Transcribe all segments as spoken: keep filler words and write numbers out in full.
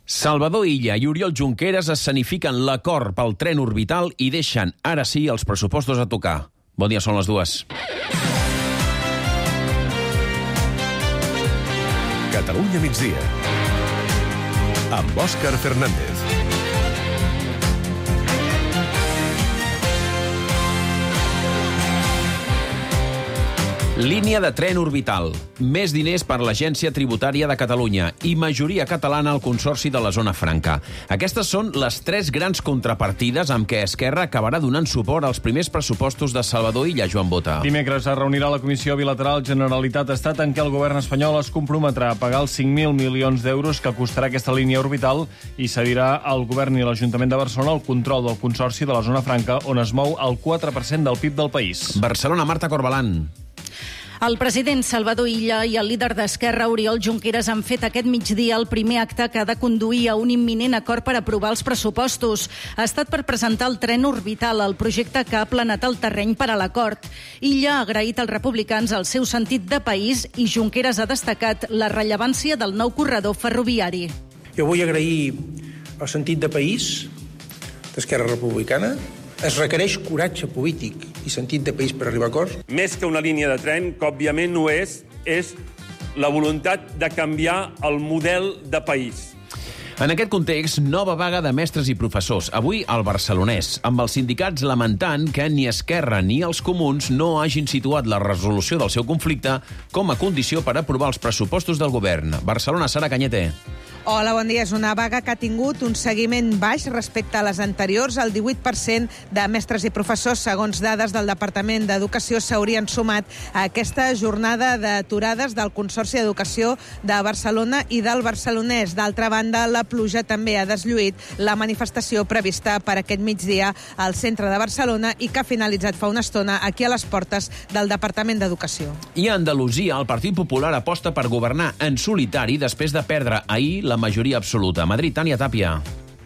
Salvador Illa i Oriol Junqueras escenifiquen l'acord pel tren orbital i deixen, ara sí, els pressupostos a tocar. Bon dia, són les dues. Catalunya migdia, amb Òscar Fernández. Línia de tren orbital, més diners per l'Agència Tributària de Catalunya i majoria catalana al Consorci de la Zona Franca. Aquestes són les tres grans contrapartides amb què Esquerra acabarà donant suport als primers pressupostos de Salvador Illa, Joan Bota. Dimecres es reunirà la Comissió Bilateral Generalitat-Estat en què el govern espanyol es comprometrà a pagar els cinc mil milions d'euros que costarà aquesta línia orbital i cedirà al govern i l'Ajuntament de Barcelona el control del Consorci de la Zona Franca, on es mou el quatre per cent del P I B del país. Barcelona, Marta Corbalan. El president Salvador Illa i el líder d'Esquerra, Oriol Junqueras, han fet aquest migdia el primer acte que ha de conduir a un imminent acord per aprovar els pressupostos. Ha estat per presentar el tren orbital, el projecte que ha planat el terreny per a l'acord. Illa ha agraït als republicans el seu sentit de país i Junqueras ha destacat la rellevància del nou corredor ferroviari. Jo vull agrair el sentit de país d'Esquerra Republicana. Es requereix coratge polític i sentit de país per arribar a acords. Més que una línia de tren, que òbviament no és, és la voluntat de canviar el model de país. En aquest context, nova vaga de mestres i professors, avui al Barcelonès, amb els sindicats lamentant que ni Esquerra ni els comuns no hagin situat la resolució del seu conflicte com a condició per aprovar els pressupostos del govern. Barcelona, Sara Cañete. Hola, bon dia. És una vaga que ha tingut un seguiment baix respecte a les anteriors. El divuit per cent de mestres i professors, segons dades del Departament d'Educació, s'haurien sumat a aquesta jornada d'aturades del Consorci d'Educació de Barcelona i del Barcelonès. D'altra banda, la pluja també ha deslluït la manifestació prevista per aquest migdia al centre de Barcelona i que ha finalitzat fa una estona aquí a les portes del Departament d'Educació. I a Andalusia, el Partit Popular aposta per governar en solitari després de perdre ahir la majoria absoluta. A Madrid, Tània Tàpia.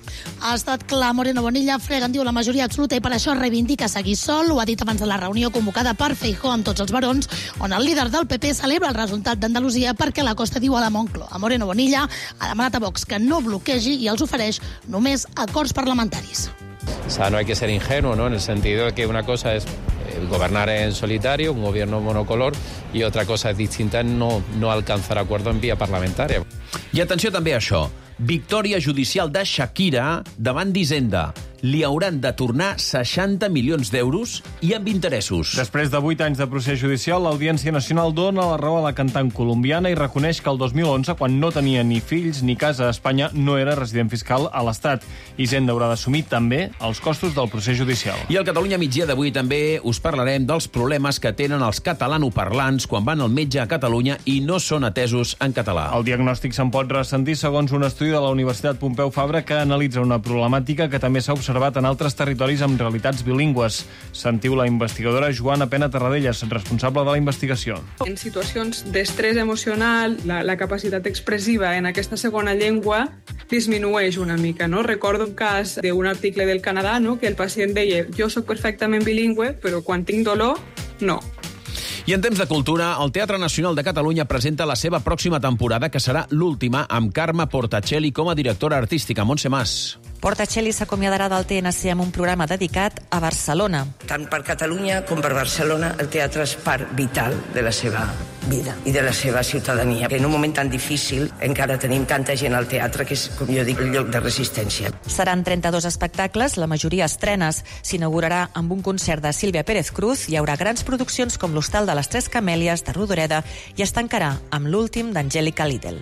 Ha estat clar, Moreno Bonilla frega en diu la majoria absoluta i per això reivindica seguir sol. Ho ha dit abans de la reunió convocada per Feijóo amb tots els barons, on el líder del P P celebra el resultat d'Andalusia perquè la Costa diu a la Moncloa. A Moreno Bonilla ha demanat a Vox que no bloquegi i els ofereix només acords parlamentaris. O sea, no hay que ser ingenuo, ¿no? En el sentido de que una cosa es gobernar en solitario, un gobierno monocolor, y otra cosa distinta es no, no alcanzar acuerdo en vía parlamentaria. I atenció també a això. Victòria judicial de Shakira davant d'Hisenda. Li hauran de tornar seixanta milions d'euros i amb interessos. Després de vuit anys de procés judicial, l'Audiència Nacional dona la raó a la cantant colombiana i reconeix que el dos mil onze, quan no tenia ni fills ni casa a Espanya, no era resident fiscal a l'Estat. Hisenda haurà d'assumir també els costos del procés judicial. I al Catalunya migdia d'avui també us parlarem dels problemes que tenen els catalanoparlants quan van al metge a Catalunya i no són atesos en català. El diagnòstic se'n pot ressentir segons un estudi de la Universitat Pompeu Fabra que analitza una problemàtica que també s'ha observat en altres territoris amb realitats bilingües. Sentiu la investigadora Joana Pena Terradellas, responsable de la investigació. En situacions d'estrès emocional, la, la capacitat expressiva en aquesta segona llengua disminueix una mica, no? Recordo un cas d'un article del Canadà, no?, que el pacient deia jo sóc perfectament bilingüe, però quan tinc dolor, no. I en temps de cultura, el Teatre Nacional de Catalunya presenta la seva pròxima temporada, que serà l'última, amb Carme Portacelli com a directora artística. Montse Mas. Portacelli s'acomiadarà del T N C amb un programa dedicat a Barcelona. Tant per Catalunya com per Barcelona, el teatre és part vital de la seva vida i de la seva ciutadania. En un moment tan difícil encara tenim tanta gent al teatre que és, com jo dic, el lloc de resistència. Seran trenta-dos espectacles, la majoria estrenes. S'inaugurarà amb un concert de Sílvia Pérez Cruz, hi haurà grans produccions com l'Hostal de les Tres Camèlies, de Rodoreda, i es tancarà amb l'últim d'Angélica Lidl.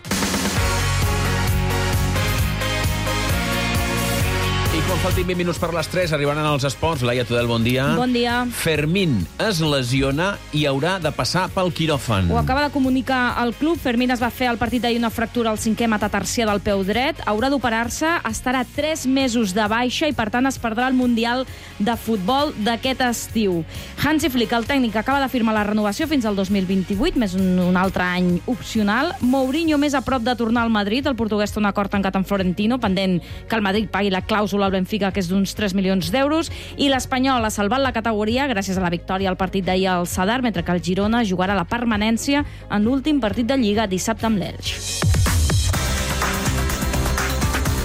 I quan faltin vint minuts per les tres, arribaran als esports. Laia Tudel, bon dia. Bon dia. Fermín es lesiona i haurà de passar pel quiròfan. Ho acaba de comunicar el club. Fermín es va fer al partit d'ahir una fractura al cinquè metatarsià del peu dret. Haurà d'operar-se, estarà tres mesos de baixa i, per tant, es perdrà el Mundial de Futbol d'aquest estiu. Hansi Flick, el tècnic, acaba de firmar la renovació fins al dos mil vint-i-vuit, més un, un altre any opcional. Mourinho més a prop de tornar al Madrid. El portuguès té un acord tancat amb Florentino, pendent que el Madrid pagui la clàusula al Benfica, que és d'uns tres milions d'euros, i l'Espanyol ha salvat la categoria gràcies a la victòria al partit d'ahir al Sadar, mentre que el Girona jugarà la permanència en l'últim partit de Lliga dissabte amb l'Elx.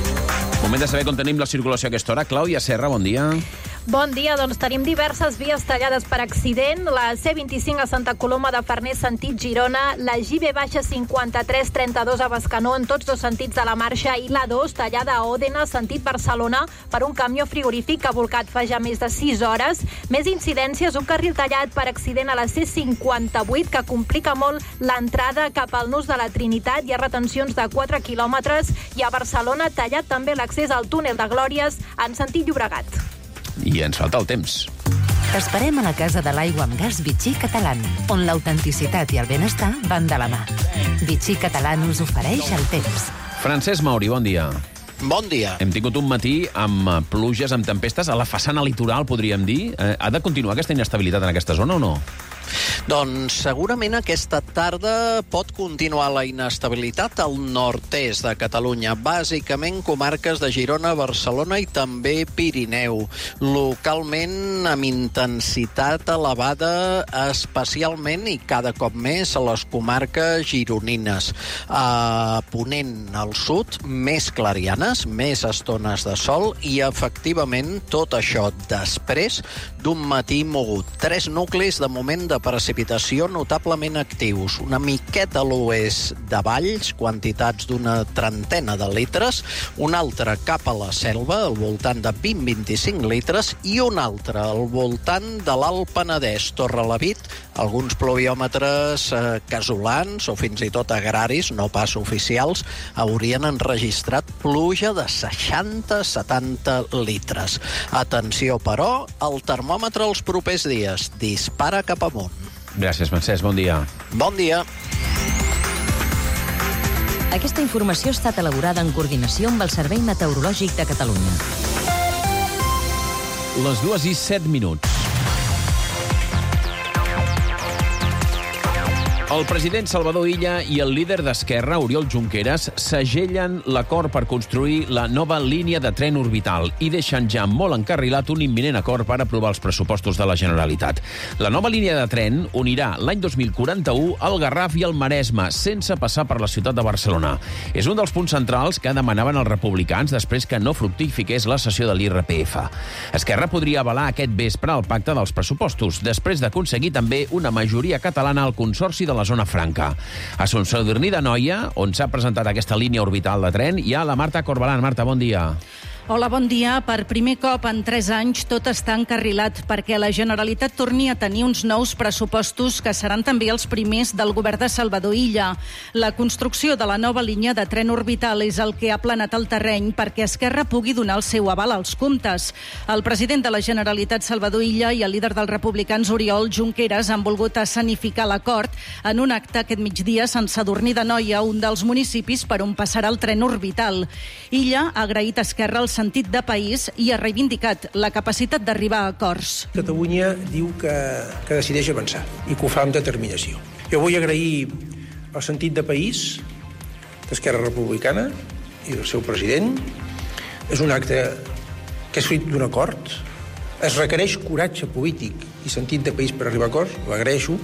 Moment de saber com tenim la circulació a aquesta hora. Clàudia Serra, bon dia. Bon dia, doncs tenim diverses vies tallades per accident. La C vint-i-cinc a Santa Coloma de Farners, sentit Girona, la G B cinquanta-tres trenta-dos a Bescanó en tots dos sentits de la marxa i la dos tallada a Òdena, sentit Barcelona, per un camió frigorífic que ha volcat fa ja més de sis hores. Més incidències, un carril tallat per accident a la C cinquanta-vuit que complica molt l'entrada cap al nus de la Trinitat. Hi ha retencions de quatre quilòmetres i a Barcelona tallat també l'accés al túnel de Glòries en sentit Llobregat. I ens falta el temps. T'esperem a la Casa de l'Aigua amb Gas Vichy Catalán, on l'autenticitat i el benestar van de la mà. Vichy Catalán us ofereix el temps. Francesc Mauri, bon dia. Bon dia. Hem tingut un matí amb pluges, amb tempestes, a la façana litoral, podríem dir. Eh, ha de continuar aquesta inestabilitat en aquesta zona o no? Doncs segurament aquesta tarda pot continuar la inestabilitat al nord-est de Catalunya, bàsicament comarques de Girona, Barcelona i també Pirineu. Localment amb intensitat elevada, especialment i cada cop més a les comarques gironines. A Ponent, al sud, més clarianes, més estones de sol i efectivament tot això després d'un matí mogut. Tres nuclis de moment de precipitació notablement actius. Una miqueta a l'oest de Valls, quantitats d'una trentena de litres, un altre cap a la Selva, al voltant de vint a vint-i-cinc litres, i un altre al voltant de l'Alt Penedès, Torrelavit, alguns pluviòmetres eh, casolans o fins i tot agraris, no pas oficials, haurien enregistrat pluja de seixanta a setanta litres. Atenció, però, el termòmetre els propers dies dispara cap amunt. Gràcies, Francesc. Bon dia. Bon dia. Aquesta informació ha estat elaborada en coordinació amb el Servei Meteorològic de Catalunya. Les dues i set minuts. El president Salvador Illa i el líder d'Esquerra, Oriol Junqueras, segellen l'acord per construir la nova línia de tren orbital i deixen ja molt encarrilat un imminent acord per aprovar els pressupostos de la Generalitat. La nova línia de tren unirà l'any dos mil quaranta-u el Garraf i el Maresme, sense passar per la ciutat de Barcelona. És un dels punts centrals que demanaven els republicans després que no fructifiqués la sessió de l'I R P F. Esquerra podria avalar aquest vespre el pacte dels pressupostos, després d'aconseguir també una majoria catalana al Consorci de la Zona Franca. A Sant Sadurní d'Anoia, on s'ha presentat aquesta línia orbital de tren, hi ha la Marta Corbalán. Marta, bon dia. Hola, bon dia. Per primer cop en tres anys tot està encarrilat perquè la Generalitat torni a tenir uns nous pressupostos que seran també els primers del govern de Salvador Illa. La construcció de la nova línia de tren orbital és el que ha planat el terreny perquè Esquerra pugui donar el seu aval als comptes. El president de la Generalitat, Salvador Illa, i el líder dels republicans, Oriol Junqueras, han volgut escenificar l'acord en un acte aquest migdia a Sant Sadurní d'Anoia, un dels municipis per on passarà el tren orbital. Illa ha agraït a Esquerra el sentit de país i ha reivindicat la capacitat d'arribar a acords. Catalunya diu que, que decideix avançar i que ho fa amb determinació. Jo vull agrair el sentit de país d'Esquerra Republicana i del seu president. És un acte que és fruit d'un acord. Es requereix coratge polític i sentit de país per arribar a acords. L'agraeixo.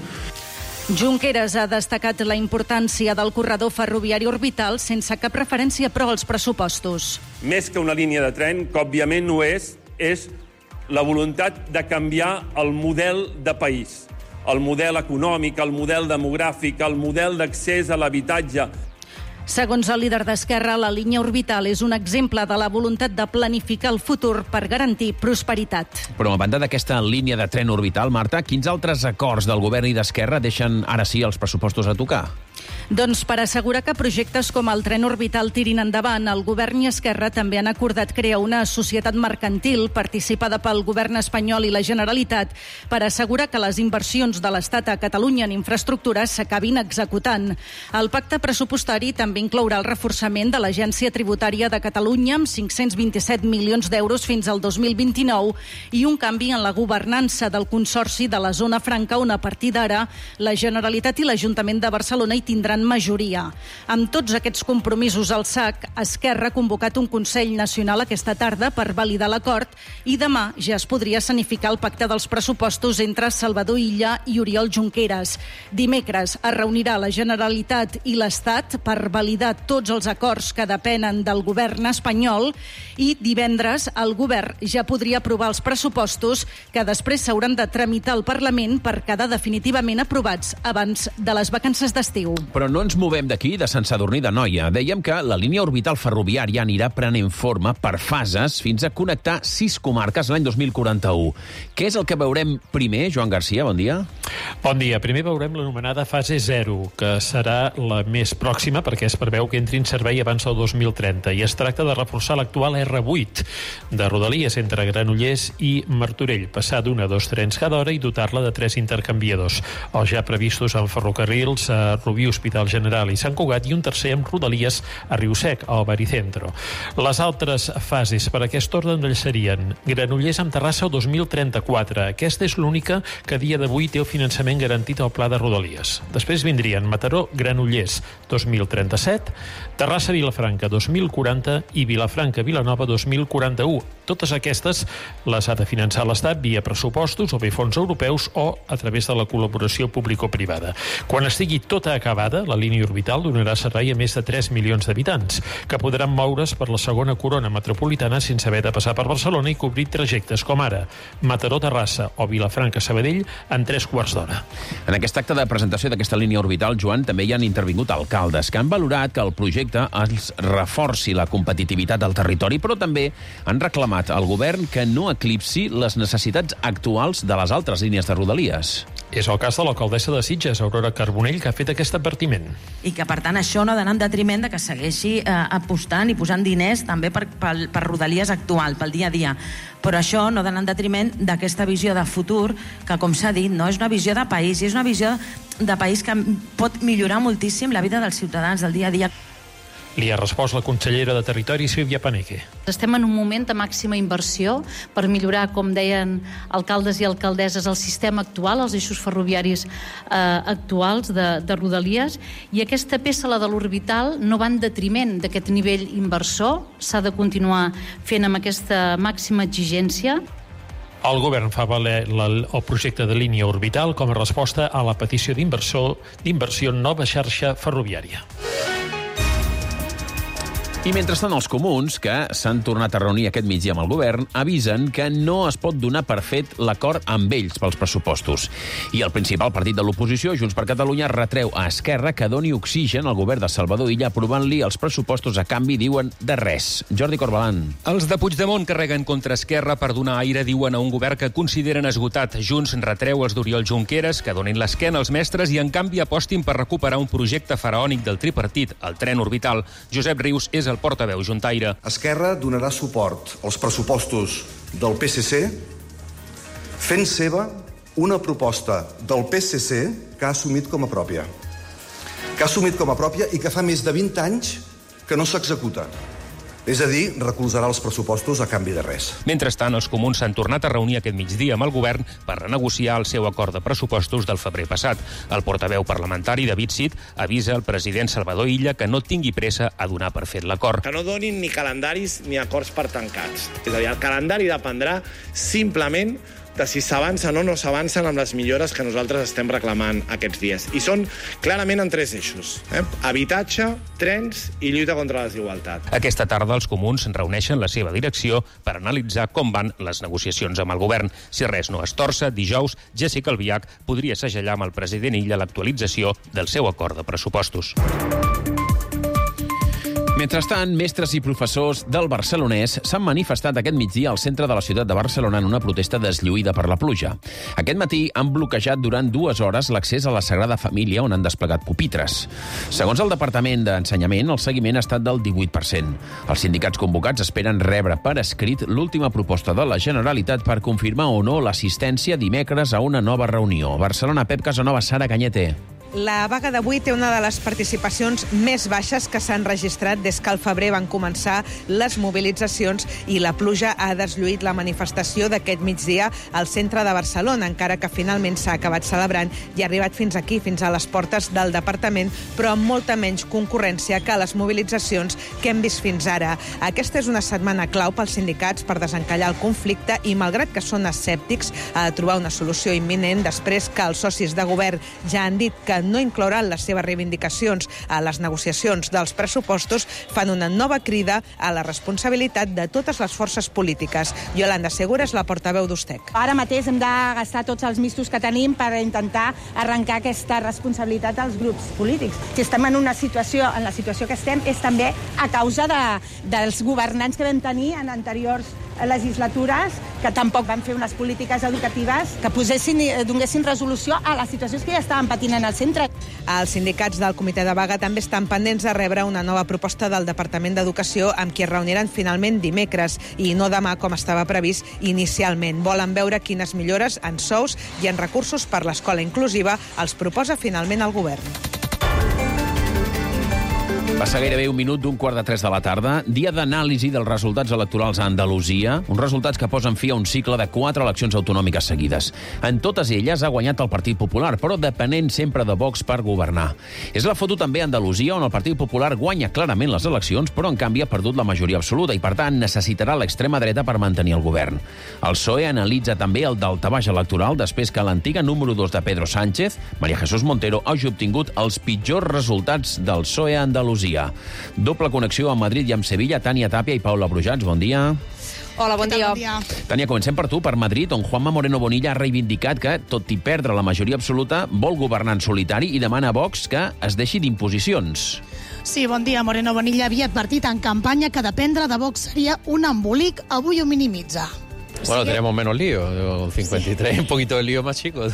Junqueras ha destacat la importància del corredor ferroviari orbital sense cap referència, però, als pressupostos. Més que una línia de tren, que òbviament no és, és la voluntat de canviar el model de país. El model econòmic, el model demogràfic, el model d'accés a l'habitatge. Segons el líder d'Esquerra, la línia orbital és un exemple de la voluntat de planificar el futur per garantir prosperitat. Però a banda d'aquesta línia de tren orbital, Marta, quins altres acords del govern i d'Esquerra deixen ara sí els pressupostos a tocar? Doncs per assegurar que projectes com el tren orbital tirin endavant, el govern i Esquerra també han acordat crear una societat mercantil participada pel govern espanyol i la Generalitat per assegurar que les inversions de l'Estat a Catalunya en infraestructures s'acabin executant. El pacte pressupostari també inclourà el reforçament de l'Agència Tributària de Catalunya amb cinc-cents vint-i-set milions d'euros fins al dos mil vint-i-nou i un canvi en la governança del Consorci de la Zona Franca, on a partir d'ara la Generalitat i l'Ajuntament de Barcelona hi tindran tindran majoria. Amb tots aquests compromisos al sac, Esquerra ha convocat un Consell Nacional aquesta tarda per validar l'acord i demà ja es podria escenificar el pacte dels pressupostos entre Salvador Illa i Oriol Junqueras. Dimecres es reunirà la Generalitat i l'Estat per validar tots els acords que depenen del govern espanyol i divendres el govern ja podria aprovar els pressupostos que després s'hauran de tramitar al Parlament per quedar definitivament aprovats abans de les vacances d'estiu. Però no ens movem d'aquí, de Sant Sadurní d'Anoia. Dèiem que la línia orbital ferroviària anirà prenent forma per fases fins a connectar sis comarques l'any dos mil quaranta-u. Què és el que veurem primer, Joan Garcia? Bon dia. Bon dia. Primer veurem l'anomenada fase zero, que serà la més pròxima perquè es preveu que entri en servei abans del dos mil trenta i es tracta de reforçar l'actual erre vuit de Rodalies entre Granollers i Martorell, passar d'una a dos trens cada hora i dotar-la de tres intercanviadors, els ja previstos en ferrocarrils a Rubí, Hospital General i Sant Cugat i un tercer amb Rodalies a Riusec, al Baricentro. Les altres fases per aquest ordre serien Granollers amb Terrassa el dos mil trenta-quatre. Aquesta és l'única que a dia d'avui té el finançament garantit al pla de Rodalies. Després vindrien Mataró, Granollers dos mil trenta-set, Terrassa, Vilafranca dos mil quaranta i Vilafranca, Vilanova dos mil quaranta-u. Totes aquestes les ha de finançar l'Estat via pressupostos o bé fons europeus o a través de la col·laboració público-privada. Quan estigui tota acabada, la línia orbital donarà servei a més de tres milions d'habitants, que podran moure's per la segona corona metropolitana sense haver de passar per Barcelona i cobrir trajectes com ara Mataró-Terrassa o Vilafranca-Sabadell en tres quarts d'hora. En aquest acte de presentació d'aquesta línia orbital, Joan, també hi han intervingut alcaldes que han valorat que el projecte els reforci la competitivitat del territori, però també han reclamat al govern que no eclipsi les necessitats actuals de les altres línies de Rodalies. És el cas de l'alcaldessa de Sitges, Aurora Carbonell, que ha fet aquest advertiment. I que, per tant, això no ha d'anar en detriment de que segueixi eh, apostant i posant diners també per, per, per Rodalies actual, pel dia a dia. Però això no ha d'anar en detriment d'aquesta visió de futur, que, com s'ha dit, no és una visió de país, és una visió de país que pot millorar moltíssim la vida dels ciutadans del dia a dia. Li ha respost la consellera de Territori, Sílvia Paneque. Estem en un moment de màxima inversió per millorar, com deien alcaldes i alcaldesses, el sistema actual, els eixos ferroviaris eh, actuals de, de Rodalies, i aquesta peça, la de l'orbital, no va en detriment d'aquest nivell inversor. S'ha de continuar fent amb aquesta màxima exigència. El govern fa valer la, el projecte de línia orbital com a resposta a la petició d'inversió d'inversió en nova xarxa ferroviària. I mentrestant els comuns, que s'han tornat a reunir aquest migdia amb el govern, avisen que no es pot donar per fet l'acord amb ells pels pressupostos. I el principal partit de l'oposició, Junts per Catalunya, retreu a Esquerra que doni oxigen al govern de Salvador Illa aprovant-li els pressupostos a canvi, diuen, de res. Jordi Corbalan. Els de Puigdemont carreguen contra Esquerra per donar aire, diuen, a un govern que consideren esgotat. Junts retreu els d'Oriol Junqueras que donin l'esquena als mestres i, en canvi, apostin per recuperar un projecte faraònic del tripartit, el tren orbital. Josep Rius és el portaveu juntaire. Esquerra donarà suport als pressupostos del P S C fent seva una proposta del P S C que ha assumit com a pròpia. Que ha assumit com a pròpia i que fa més de vint anys que no s'executa. És a dir, recolzarà els pressupostos a canvi de res. Mentrestant, els comuns s'han tornat a reunir aquest migdia amb el govern per renegociar el seu acord de pressupostos del febrer passat. El portaveu parlamentari, David Cid, avisa al president Salvador Illa que no tingui pressa a donar per fet l'acord. Que no donin ni calendaris ni acords per tancats. És a dir, el calendari dependrà simplement de si s'avancen o no s'avancen amb les millores que nosaltres estem reclamant aquests dies. I són clarament en tres eixos. Eh? Habitatge, trens i lluita contra la desigualtat. Aquesta tarda els comuns reuneixen la seva direcció per analitzar com van les negociacions amb el govern. Si res no es torça, dijous, Jessica Albiach podria segellar amb el president Illa l'actualització del seu acord de pressupostos. Mentrestant, mestres i professors del Barcelonès s'han manifestat aquest migdia al centre de la ciutat de Barcelona en una protesta deslluïda per la pluja. Aquest matí han bloquejat durant dues hores l'accés a la Sagrada Família, on han desplegat pupitres. Segons el Departament d'Ensenyament, el seguiment ha estat del divuit per cent. Els sindicats convocats esperen rebre per escrit l'última proposta de la Generalitat per confirmar o no l'assistència dimecres a una nova reunió. Barcelona, Pep Casanova, Sara Cañete. La vaga d'avui té una de les participacions més baixes que s'han registrat des que al febrer van començar les mobilitzacions i la pluja ha deslluït la manifestació d'aquest migdia al centre de Barcelona, encara que finalment s'ha acabat celebrant i ha arribat fins aquí, fins a les portes del departament, però amb molta menys concurrència que les mobilitzacions que hem vist fins ara. Aquesta és una setmana clau pels sindicats per desencallar el conflicte i, malgrat que són escèptics a trobar una solució imminent, després que els socis de govern ja han dit que no inclouran les seves reivindicacions a les negociacions dels pressupostos, fan una nova crida a la responsabilitat de totes les forces polítiques. Yolanda Segura és la portaveu d'Ustec. Ara mateix hem de gastar tots els mistos que tenim per intentar arrencar aquesta responsabilitat als grups polítics. Si estem en una situació, en la situació que estem, és també a causa de, dels governants que vam tenir en anteriors legislatures, que tampoc van fer unes polítiques educatives que posessin, donessin resolució a les situacions que ja estaven patint en el centre. Els sindicats del comitè de vaga també estan pendents de rebre una nova proposta del Departament d'Educació amb qui es reuniran finalment dimecres i no demà com estava previst inicialment. Volen veure quines millores en sous i en recursos per l'escola inclusiva els proposa finalment el govern. Passa gairebé un minut d'un quart de tres de la tarda, dia d'anàlisi dels resultats electorals a Andalusia, uns resultats que posen fi a un cicle de quatre eleccions autonòmiques seguides. En totes elles ha guanyat el Partit Popular, però depenent sempre de Vox per governar. És la foto també a Andalusia, on el Partit Popular guanya clarament les eleccions, però en canvi ha perdut la majoria absoluta i, per tant, necessitarà l'extrema dreta per mantenir el govern. El P S O E analitza també el daltabaix electoral després que l'antiga número dos de Pedro Sánchez, María Jesús Montero, hagi obtingut els pitjors resultats del P S O E a Andalusia. Doble connexió amb Madrid i amb Sevilla. Tània Tàpia i Paula Brujats, bon dia. Hola, bon dia. Tània, comencem per tu, per Madrid, on Juanma Moreno Bonilla ha reivindicat que, tot i perdre la majoria absoluta, vol governar en solitari i demana a Vox que es deixi d'imposicions. Sí, bon dia. Moreno Bonilla havia advertit en campanya que dependre de Vox seria un embolic. Avui ho minimitza. Bueno, tenemos menos lío. Con cincuenta y tres, un poquito de lío más chico.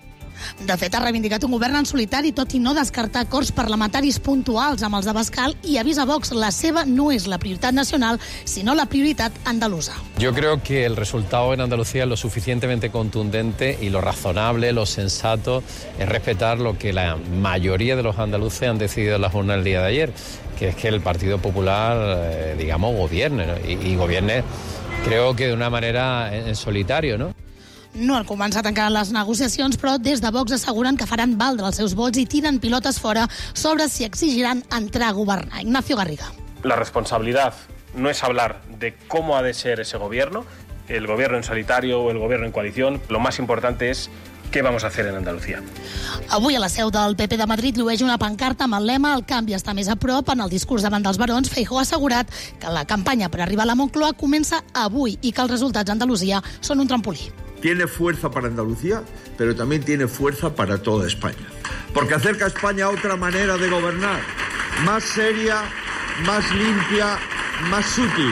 De fet, ha reivindicat un govern en solitari, tot i no descartar acords parlamentaris puntuals amb els de Bascal, i avisa Vox, la seva no és la prioritat nacional, sinó la prioritat andalusa. Yo creo que el resultado en Andalucía es lo suficientemente contundente y lo razonable, lo sensato, es respetar lo que la mayoría de los andaluces han decidido en las urnas el día de ayer, que es que el Partido Popular, eh, digamos, gobierne, ¿no? y, y gobierne, creo que de una manera en, en solitario, ¿no? No han començat encara les negociacions, però des de Vox asseguren que faran valdre els seus vots i tiren pilotes fora sobre si exigiran entrar a governar. Ignacio Garriga. La responsabilidad no es hablar de cómo ha de ser ese gobierno, el gobierno en solitario o el gobierno en coalición. Lo más importante es què vamos a hacer en Andalucía. Avui a la seu del P P de Madrid llueix una pancarta amb el lema "El canvi està més a prop". En el discurs davant dels barons, Feijóo ha assegurat que la campanya per arribar a la Moncloa comença avui i que els resultats a Andalusia són un trampolí. Tiene fuerza para Andalucía, pero también tiene fuerza para toda España. Porque acerca a España a otra manera de gobernar, más seria, más limpia, más útil.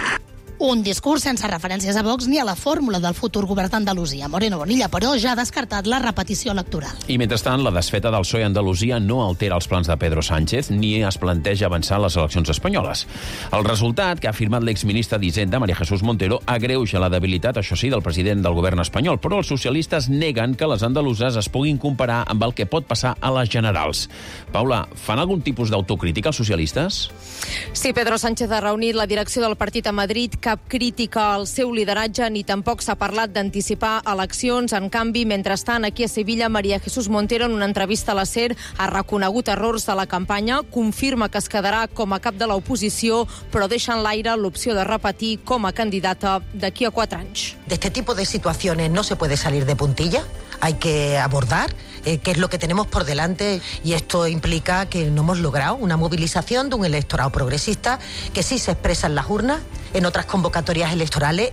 Un discurs sense referències a Vox ni a la fórmula del futur govern d'Andalusia. Moreno Bonilla, però, ja ha descartat la repetició electoral. I, mentrestant, la desfeta del P S O E a Andalusia no altera els plans de Pedro Sánchez ni es planteja avançar les eleccions espanyoles. El resultat, que ha afirmat l'exministre d'Hisenda, María Jesús Montero, agreuja la debilitat, això sí, del president del govern espanyol, però els socialistes neguen que les andaluses es puguin comparar amb el que pot passar a les generals. Paula, fan algun tipus d'autocrítica els socialistes? Sí, Pedro Sánchez ha reunit la direcció del partit a Madrid. Cap crítica al seu lideratge ni tampoc s'ha parlat d'anticipar eleccions. En canvi, mentrestant, aquí a Sevilla, María Jesús Montero, en una entrevista a la SER, ha reconegut errors de la campanya, confirma que es quedarà com a cap de l'oposició, però deixa en l'aire l'opció de repetir com a candidata d'aquí a quatre anys. De este tipo de situaciones no se puede salir de puntilla, hay que abordar eh, qué es lo que tenemos por delante, y esto implica que no hemos logrado una movilización de un electorado progresista que sí se expresa en las urnas, en otras convocatorias electorales.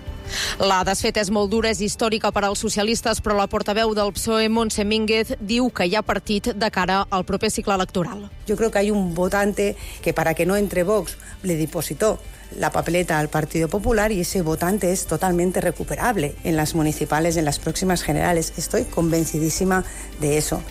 La desfeta és molt dura, és històrica per als socialistes, però la portaveu del P S O E, Montse Mínguez, diu que hi ha partit de cara al proper cicle electoral. Yo creo que hay un votante que, para que no entre Vox, le depositó la papeleta al Partido Popular, y ese votante es totalmente recuperable en las municipales, en las próximas generales. Estoy convencidísima de eso.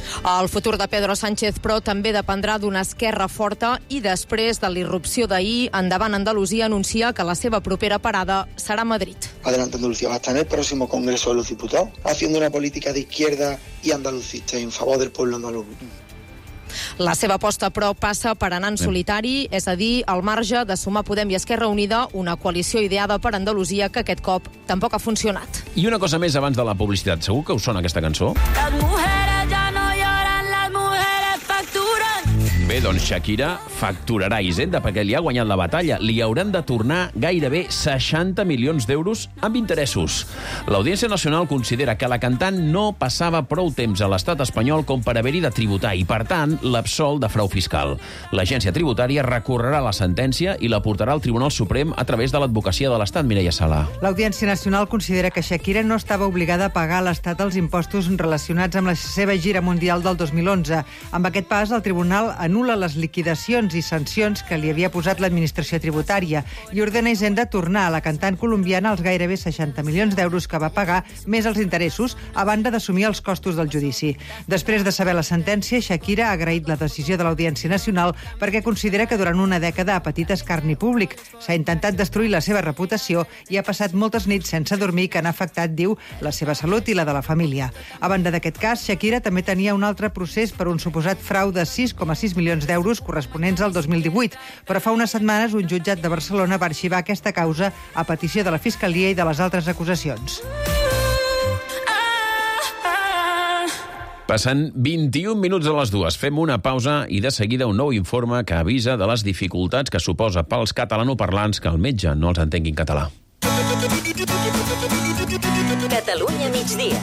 El futur de Pedro Sánchez, però, també dependrà d'una Esquerra forta i després de l'irrupció d'ahir, Endavant Andalusia anuncia que la seva propera parada serà a Madrid. Adelante Andalucía va a estar en el próximo Congreso de los Diputados haciendo una política de izquierda y andalucista en favor del pueblo andaluz. La seva aposta, però, passa per anar en solitari, és a dir, al marge de sumar Podem i Esquerra Unida, una coalició ideada per Andalusia que aquest cop tampoc ha funcionat. I una cosa més abans de la publicitat. Segur que us sona aquesta cançó? Las mujeres ya no lloran, las mujeres facturan. Bé, doncs Shakira facturarà Hisenda perquè li ha guanyat la batalla. Li hauran de tornar gairebé seixanta milions d'euros amb interessos. L'Audiència Nacional considera que la cantant no passava prou temps a l'estat espanyol com per haver-hi de tributar i, per tant, l'absol de frau fiscal. L'agència tributària recorrerà la sentència i la portarà al Tribunal Suprem a través de l'advocacia de l'Estat, Mireia Sala. L'Audiència Nacional considera que Shakira no estava obligada a pagar a l'Estat els impostos relacionats amb la seva gira mundial del dos mil onze. Amb aquest pas, el Tribunal anul·la les liquidacions i sancions que li havia posat l'administració tributària i ordena a Hisenda tornar a la cantant colombiana els gairebé seixanta milions d'euros que va pagar, més els interessos, a banda d'assumir els costos del judici. Després de saber la sentència, Shakira ha agraït la decisió de l'Audiència Nacional perquè considera que durant una dècada ha patit escarni públic. S'ha intentat destruir la seva reputació i ha passat moltes nits sense dormir que han afectat, diu, la seva salut i la de la família. A banda d'aquest cas, Shakira també tenia un altre procés per un suposat frau de sis coma sis milions d'euros d'euros corresponents al dos mil divuit, però fa unes setmanes un jutjat de Barcelona va arxivar aquesta causa a petició de la Fiscalia i de les altres acusacions. Passen vint-i-un minuts a les dues. Fem una pausa i de seguida un nou informe que avisa de les dificultats que suposa pels catalanoparlants que el metge no els entengui en català. Catalunya migdia.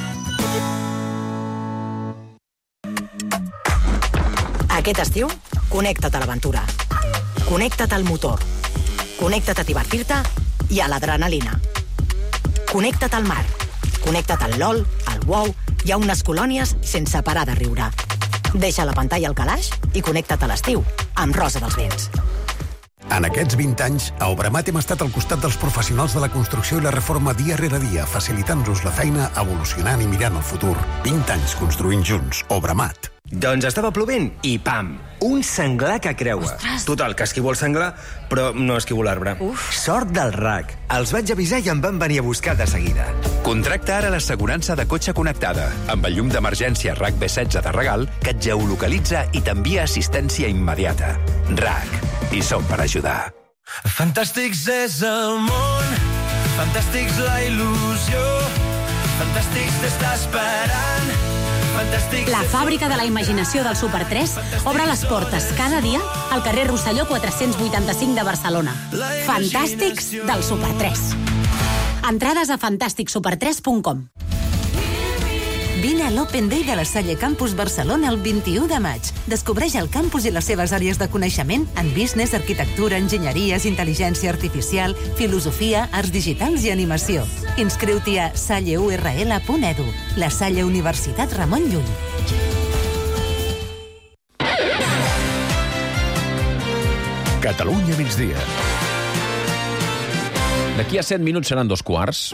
Aquest estiu, connecta't a l'aventura. Connecta't al motor. Connecta't a divertir-te i a l'adrenalina. Connecta't al mar. Connecta't al LOL, al WoW i a unes colònies sense parar de riure. Deixa la pantalla al calaix i connecta't a l'estiu amb Rosa dels Vents. En aquests vint anys, a Obramat hem estat al costat dels professionals de la construcció i la reforma dia rere dia, facilitant-nos la feina, evolucionant i mirant el futur. vint anys construint junts. Obramat. Doncs estava plovent i pam! Un senglar que creua. Ostres. Total, que esquivo el senglar, però no esquivo l'arbre. Sort del R A C. Els vaig avisar i em van venir a buscar de seguida. Contracta ara l'assegurança de cotxe connectada, amb el llum d'emergència R A C B setze de regal, que et geolocalitza i t'envia assistència immediata. R A C. I som per ajudar. Fantàstics és el món, fantàstics la il·lusió, fantàstics t'està esperant. La fàbrica de la imaginació del Super tres obre les portes cada dia al carrer Rosselló quatre-cents vuitanta-cinc de Barcelona. Fantàstics del Super tres. Entrades a fantàstic super tres punt com. Vine a l'Open Day de la Salle Campus Barcelona el vint-i-u de maig. Descobreix el campus i les seves àrees de coneixement en business, arquitectura, enginyeries, intel·ligència artificial, filosofia, arts digitals i animació. Inscriu-t'hi a salle u erre ele punt edu. La Salle Universitat Ramon Llull. Catalunya migdia. D'aquí a set minuts seran dos quarts.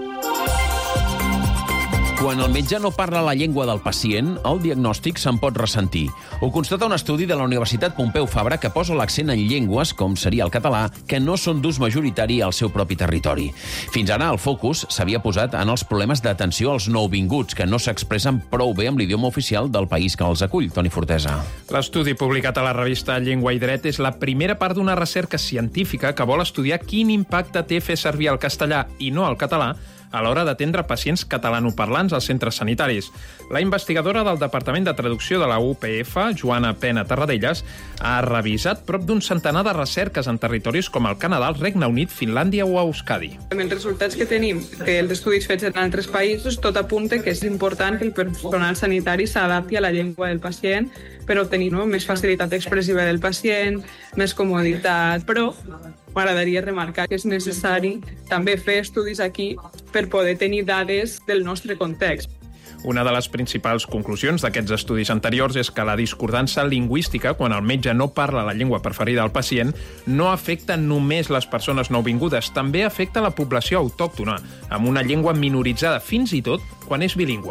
Quan el metge no parla la llengua del pacient, el diagnòstic se'n pot ressentir. Ho constata un estudi de la Universitat Pompeu Fabra que posa l'accent en llengües, com seria el català, que no són d'ús majoritari al seu propi territori. Fins ara el focus s'havia posat en els problemes d'atenció als nouvinguts, que no s'expressen prou bé amb l'idioma oficial del país que els acull. Toni Fortesa. L'estudi publicat a la revista Llengua i Dret és la primera part d'una recerca científica que vol estudiar quin impacte té fer servir el castellà i no el català a l'hora d'atendre pacients catalanoparlants als centres sanitaris. La investigadora del Departament de Traducció de la U P F, Joana Pena Tarradellas, ha revisat prop d'un centenar de recerques en territoris com el Canadà, el Regne Unit, Finlàndia o Euskadi. Amb els resultats que tenim, que els estudis fets en altres països, tot apunta que és important que el personal sanitari s'adapti a la llengua del pacient per obtenir no, més facilitat expressiva del pacient, més comoditat, però m'agradaria remarcar que és necessari també fer estudis aquí per poder tenir dades del nostre context. Una de les principals conclusions d'aquests estudis anteriors és que la discordança lingüística, quan el metge no parla la llengua preferida del pacient, no afecta només les persones nouvingudes, també afecta la població autòctona, amb una llengua minoritzada, fins i tot quan és bilingüe.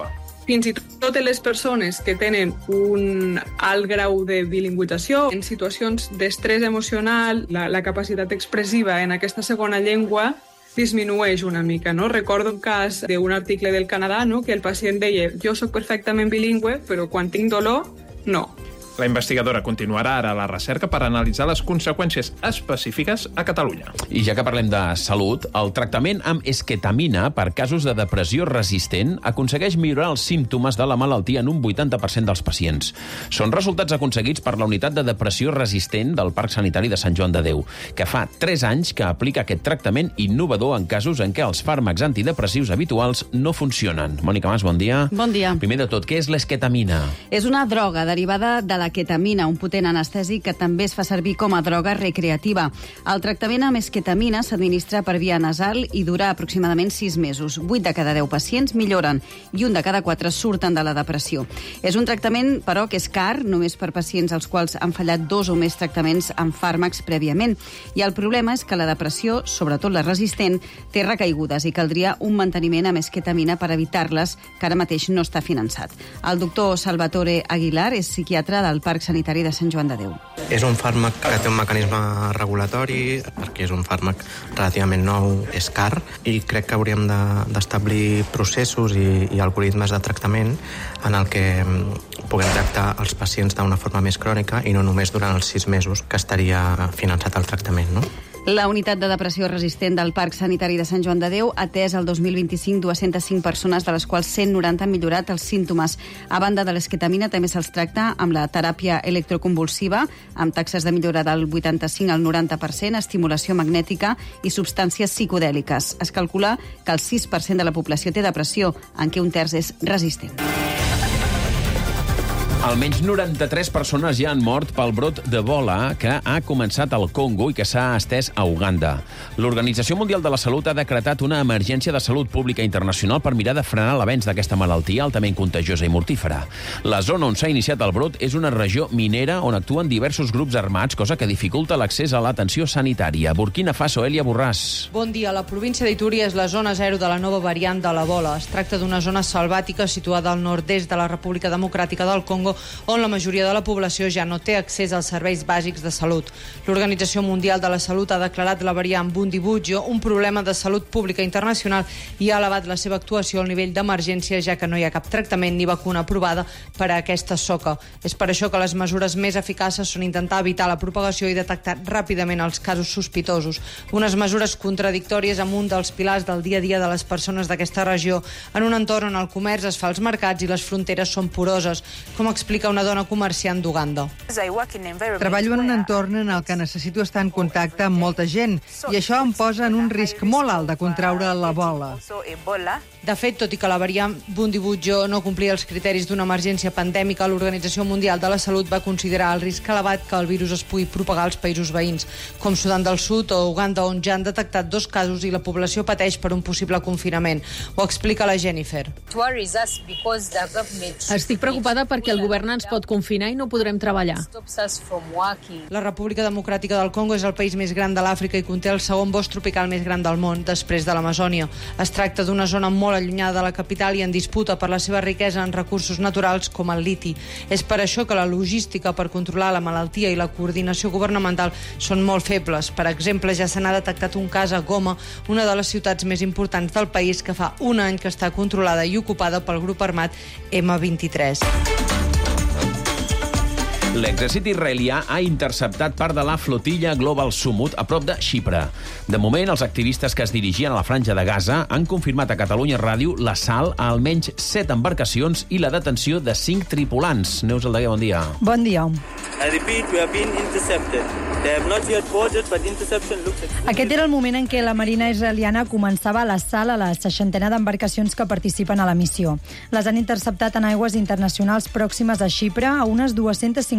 Fins i tot les persones que tenen un alt grau de bilingüització, en situacions d'estrès emocional, la, la capacitat expressiva en aquesta segona llengua disminueix una mica, no? Recordo un cas d'un article del Canadà, no?, que el pacient deia jo sóc perfectament bilingüe, però quan tinc dolor, no. La investigadora continuarà ara la recerca per analitzar les conseqüències específiques a Catalunya. I ja que parlem de salut, el tractament amb esquetamina per casos de depressió resistent aconsegueix millorar els símptomes de la malaltia en un vuitanta per cent dels pacients. Són resultats aconseguits per la unitat de depressió resistent del Parc Sanitari de Sant Joan de Déu, que fa tres anys que aplica aquest tractament innovador en casos en què els fàrmacs antidepressius habituals no funcionen. Mònica Mas, bon dia. Bon dia. Primer de tot, què és l'esquetamina? És una droga derivada de la ketamina, un potent anestèsic que també es fa servir com a droga recreativa. El tractament amb esquetamina s'administra per via nasal i dura aproximadament sis mesos. vuit de cada deu pacients milloren i un de cada quatre surten de la depressió. És un tractament, però, que és car, només per pacients als quals han fallat dos o més tractaments amb fàrmacs prèviament. I el problema és que la depressió, sobretot la resistent, té recaigudes i caldria un manteniment amb esquetamina per evitar-les, que ara mateix no està finançat. El doctor Salvatore Aguilar és psiquiatre del Parc Sanitari de Sant Joan de Déu. És un fàrmac que té un mecanisme regulatori, perquè és un fàrmac relativament nou, és car, i crec que hauríem d'establir de, processos i, i algoritmes de tractament en el que puguem tractar els pacients d'una forma més crònica i no només durant els sis mesos que estaria finançat el tractament, no? La unitat de depressió resistent del Parc Sanitari de Sant Joan de Déu ha atès el dos mil vint-i-cinc dues-centes cinc persones, de les quals cent noranta han millorat els símptomes. A banda de l'esquetamina, també se'ls tracta amb la teràpia electroconvulsiva, amb taxes de millora del vuitanta-cinc al noranta per cent, estimulació magnètica i substàncies psicodèliques. Es calcula que el sis per cent de la població té depressió, en què un terç és resistent. Almenys noranta-tres persones ja han mort pel brot d'Ebola que ha començat al Congo i que s'ha estès a Uganda. L'Organització Mundial de la Salut ha decretat una emergència de salut pública internacional per mirar de frenar l'avenç d'aquesta malaltia altament contagiosa i mortífera. La zona on s'ha iniciat el brot és una regió minera on actuen diversos grups armats, cosa que dificulta l'accés a l'atenció sanitària. Burkina Faso, Elia Borràs. Bon dia. La província d'Itúria és la zona zero de la nova variant de l'Ebola. Es tracta d'una zona selvàtica situada al nord-est de la República Democràtica del Congo, on la majoria de la població ja no té accés als serveis bàsics de salut. L'Organització Mundial de la Salut ha declarat la variant Bundibugyo un problema de salut pública internacional i ha elevat la seva actuació al nivell d'emergència, ja que no hi ha cap tractament ni vacuna aprovada per a aquesta soca. És per això que les mesures més eficaces són intentar evitar la propagació i detectar ràpidament els casos sospitosos. Unes mesures contradictòries amb un dels pilars del dia a dia de les persones d'aquesta regió, en un entorn on el comerç es fa als mercats i les fronteres són poroses, com explica una dona comerciant d'Uganda. Treballo en un entorn en el que necessito estar en contacte amb molta gent i això em posa en un risc molt alt de contraure l'Ebola. De fet, tot i que la variant Bundibugyo no complia els criteris d'una emergència pandèmica, l'Organització Mundial de la Salut va considerar el risc elevat que el virus es pugui propagar als països veïns, com Sudan del Sud o Uganda, on ja han detectat dos casos i la població pateix per un possible confinament. Ho explica la Jennifer. Estic preocupada perquè el govern ens pot confinar i no podrem treballar. La República Democràtica del Congo és el país més gran de l'Àfrica i conté el segon bosc tropical més gran del món, després de l'Amazònia. Es tracta d'una zona molt allunyada de la capital i en disputa per la seva riquesa en recursos naturals com el liti. És per això que la logística per controlar la malaltia i la coordinació governamental són molt febles. Per exemple, ja se n'ha detectat un cas a Goma, una de les ciutats més importants del país, que fa un any que està controlada i ocupada pel grup armat ema vint-i-tres. L'exèrcit israelià ha interceptat part de la flotilla Global Sumut a prop de Xipre. De moment, els activistes que es dirigien a la franja de Gaza han confirmat a Catalunya Ràdio l'assalt a almenys set embarcacions i la detenció de cinc tripulants. Neus Aldeguer, bon dia. Bon dia. I repeat, we have been intercepted. They have not yet boarded, but interception looks extremely... Aquest era el moment en què la Marina israeliana començava l'assalt a la seixantena d'embarcacions que participen a la missió. Les han interceptat en aigües internacionals pròximes a Xipre, a unes dues-centes cinquanta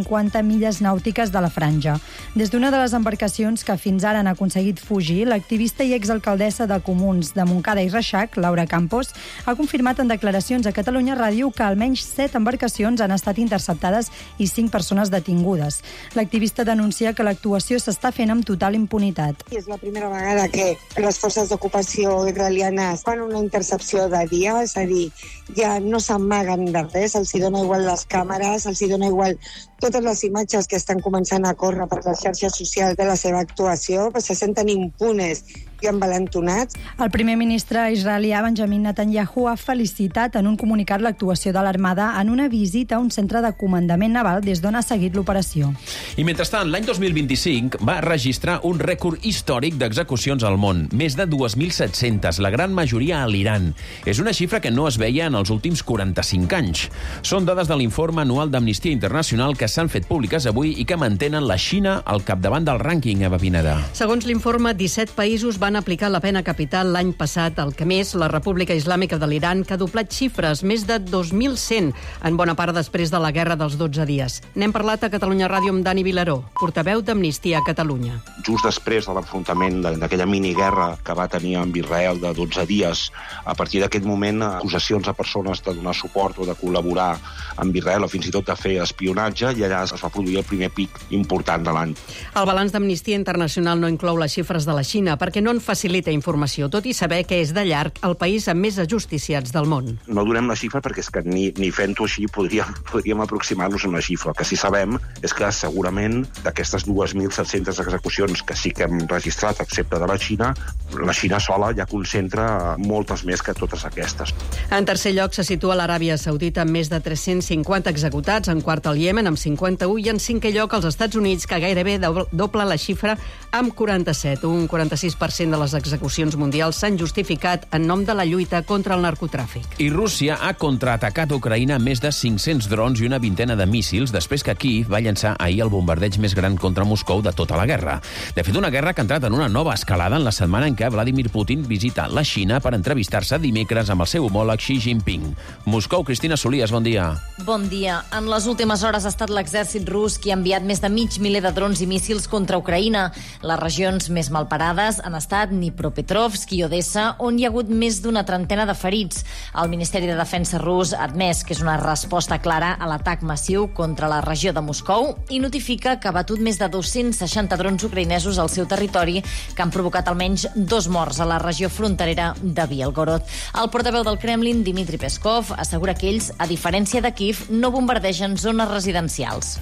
cinquanta milles nàutiques de la franja. Des d'una de les embarcacions que fins ara han aconseguit fugir, l'activista i exalcaldessa de Comuns de Montcada i Reixac, Laura Campos, ha confirmat en declaracions a Catalunya Ràdio que almenys set embarcacions han estat interceptades i cinc persones detingudes. L'activista denuncia que l'actuació s'està fent amb total impunitat. És la primera vegada que les forces d'ocupació israelianes fan una intercepció de dia, és a dir, ja no s'amaguen de res, els hi dona igual les càmeres, els hi dona igual totes les imatges que estan començant a córrer per les xarxes socials de la seva actuació, se senten impunes i envalentonats. El primer ministre israelià Benjamin Netanyahu ha felicitat en un comunicat l'actuació de l'Armada en una visita a un centre de comandament naval des d'on ha seguit l'operació. I mentrestant, l'any dos mil vint-i-cinc va registrar un rècord històric d'execucions al món, més de dos mil set-centes, la gran majoria a l'Iran. És una xifra que no es veia en els últims quaranta-cinc anys. Són dades de l'informe anual d'Amnistia Internacional que s'han fet públiques avui i que mantenen la Xina al capdavant del rànquing, Eva Pineda. Segons l'informe, disset països van aplicar la pena capital l'any passat. El que més, la República Islàmica de l'Iran, que ha doblat xifres, més de dos mil cent, en bona part després de la Guerra dels dotze dies. N'hem parlat a Catalunya Ràdio amb Dani Vilaró, portaveu d'Amnistia a Catalunya. Just després de l'enfrontament d'aquella miniguerra que va tenir amb Israel de dotze dies, a partir d'aquest moment, acusacions a persones de donar suport o de col·laborar amb Israel o fins i tot de fer espionatge, i allà es va produir el primer pic important de l'any. El balanç d'Amnistia Internacional no inclou les xifres de la Xina perquè no en facilita informació, tot i saber que és de llarg el país amb més ajusticiats del món. No donem la xifra perquè és que ni, ni fent-ho així podríem, podríem aproximar-nos a una xifra. El que sí sabem és que segurament d'aquestes dos mil set-centes execucions que sí que hem registrat, excepte de la Xina, la Xina sola ja concentra moltes més que totes aquestes. En tercer lloc se situa l'Aràbia Saudita amb més de tres-cents cinquanta executats, en quart el Iemen amb cinquanta-u i en cinquè lloc els Estats Units, que gairebé dobla la xifra amb quaranta-set. Un quaranta-sis per cent de les execucions mundials s'han justificat en nom de la lluita contra el narcotràfic. I Rússia ha contraatacat Ucraïna amb més de cinc-cents drons i una vintena de míssils després que Kíev va llançar ahir el bombardeig més gran contra Moscou de tota la guerra. De fet, una guerra que ha entrat en una nova escalada en la setmana en què Vladimir Putin visita la Xina per entrevistar-se dimecres amb el seu homòleg Xi Jinping. Moscou, Cristina Solies, bon dia. Bon dia. En les últimes hores ha estat l'exèrcit rus qui ha enviat més de mig miler de drons i míssils contra Ucraïna. Les regions més malparades han estat Dnipropetrovsk i Odessa, on hi ha hagut més d'una trentena de ferits. El Ministeri de Defensa rus ha admès que és una resposta clara a l'atac massiu contra la regió de Moscou i notifica que ha batut més de dos-cents seixanta drons ucraïnesos al seu territori, que han provocat almenys dos morts a la regió fronterera de Bielgorod. El portaveu del Kremlin, Dmitry Peskov, assegura que ells, a diferència de Kíev, no bombardegen zones residencials.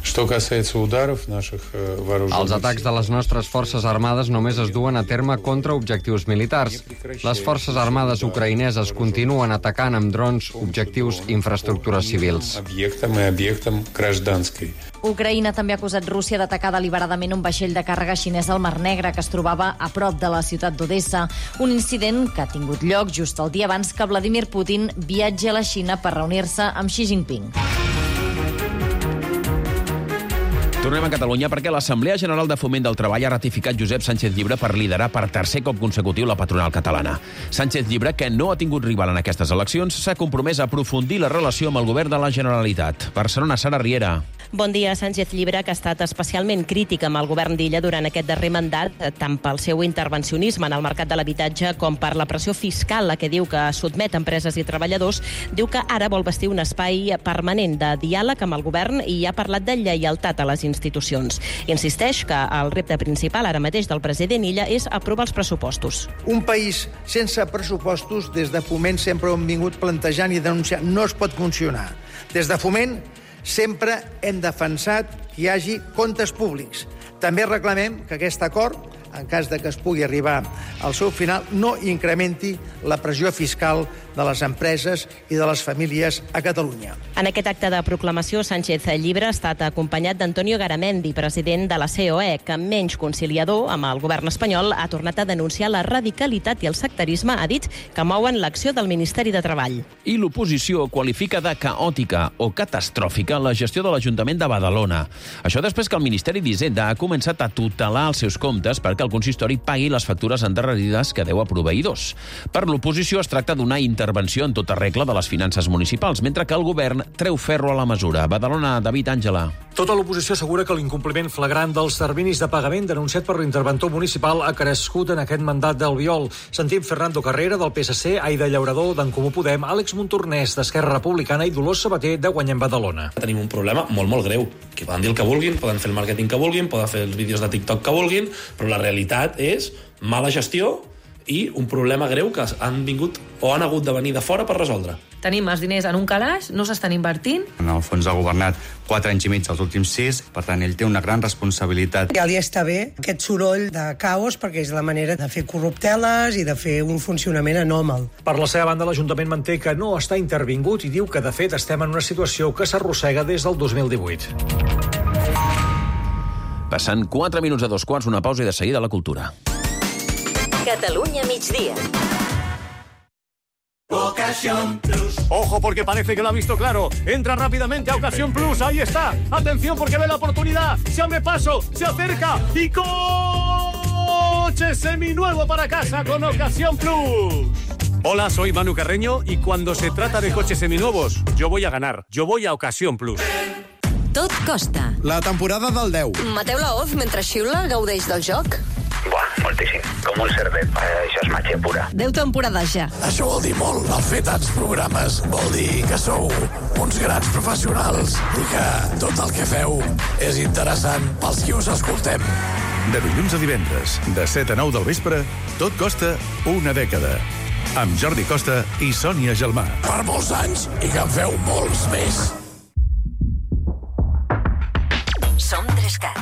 Els atacs de les nostres forces armades només es duen a terme contra objectius militars. Les forces armades ucraïneses continuen atacant amb drons objectius infraestructures civils. Ucraïna també ha acusat Rússia d'atacar deliberadament un vaixell de càrrega xinès al Mar Negre que es trobava a prop de la ciutat d'Odessa, un incident que ha tingut lloc just el dia abans que Vladimir Putin viatgi a la Xina per reunir-se amb Xi Jinping. Tornem a Catalunya perquè l'Assemblea General de Foment del Treball ha ratificat Josep Sánchez Llibre per liderar per tercer cop consecutiu la patronal catalana. Sánchez Llibre, que no ha tingut rival en aquestes eleccions, s'ha compromès a aprofundir la relació amb el govern de la Generalitat. Barcelona, Sara Riera. Bon dia. Sánchez Llibre, que ha estat especialment crític amb el govern d'Illa durant aquest darrer mandat, tant pel seu intervencionisme en el mercat de l'habitatge com per la pressió fiscal a què diu que sotmet empreses i treballadors, diu que ara vol vestir un espai permanent de diàleg amb el govern i ha parlat de lleialtat a les institucions. Insisteix que el repte principal ara mateix del president Illa és aprovar els pressupostos. Un país sense pressupostos, des de Foment sempre ho hem vingut plantejant i denunciant, no es pot funcionar. Des de Foment sempre hem defensat que hi hagi comptes públics. També reclamem que aquest acord, en cas de que es pugui arribar al seu final, no incrementi la pressió fiscal de les empreses i de les famílies a Catalunya. En aquest acte de proclamació, Sánchez Llibre ha estat acompanyat d'Antonio Garamendi, president de la C O E, que, menys conciliador amb el govern espanyol, ha tornat a denunciar la radicalitat i el sectarisme, ha dit, que mouen l'acció del Ministeri de Treball. I l'oposició qualifica de caòtica o catastròfica la gestió de l'Ajuntament de Badalona. Això després que el Ministeri d'Hisenda ha començat a tutelar els seus comptes perquè el consistori pagui les factures endarrerides que deu a proveïdors. Per l'oposició es tracta d'una intervenció en tota regla de les finances municipals, mentre que el govern treu ferro a la mesura. Badalona, David Àngela. Tota l'oposició assegura que l'incompliment flagrant dels terminis de pagament denunciat per l'interventor municipal ha crescut en aquest mandat d'Albiol. Sentim Fernando Carrera, del P S C, Aida Llaurador, d'en Comú Podem, Àlex Montornès, d'Esquerra Republicana i Dolors Sabater, de Guanyem Badalona. Tenim un problema molt, molt greu, que poden dir el que vulguin, poden fer el màrqueting que vulguin, poden fer els vídeos de TikTok que vulguin, però la realitat és mala gestió i un problema greu que han vingut o han hagut de venir de fora per resoldre. Tenim els diners en un calaix, no s'estan invertint. En el fons ha governat quatre anys i mig dels últims sis, per tant, ell té una gran responsabilitat. Ja li està bé aquest soroll de caos, perquè és la manera de fer corrupteles i de fer un funcionament anòmal. Per la seva banda, l'Ajuntament manté que no està intervingut i diu que, de fet, estem en una situació que s'arrossega des del dos mil divuit. Passant quatre minuts a dos quarts, una pausa i de seguida la cultura. Catalunya migdia. Ocasión Plus. Ojo, porque parece que lo ha visto claro. Entra rápidamente a Ocasión Plus. Ahí está. Atención, porque ve la oportunidad. Se abre paso, se acerca y coche seminuevo para casa con Ocasión Plus. Hola, soy Manu Carreño y cuando se trata de coches seminuevos, yo voy a ganar. Yo voy a Ocasión Plus. Tot costa. La temporada del deu. Mateu Laoz, mentre xiula, gaudeix del joc? Buah, moltíssim. Com un cervet. Això és màgia pura. Deu temporades ja. Això vol dir molt. El fer tants programes vol dir que sou uns grans professionals i que tot el que feu és interessant pels qui us escoltem. De dilluns a divendres, de set a nou del vespre, tot costa una dècada. Amb Jordi Costa i Sònia Gelmà. Per molts anys i que en feu molts més. Som Trescat.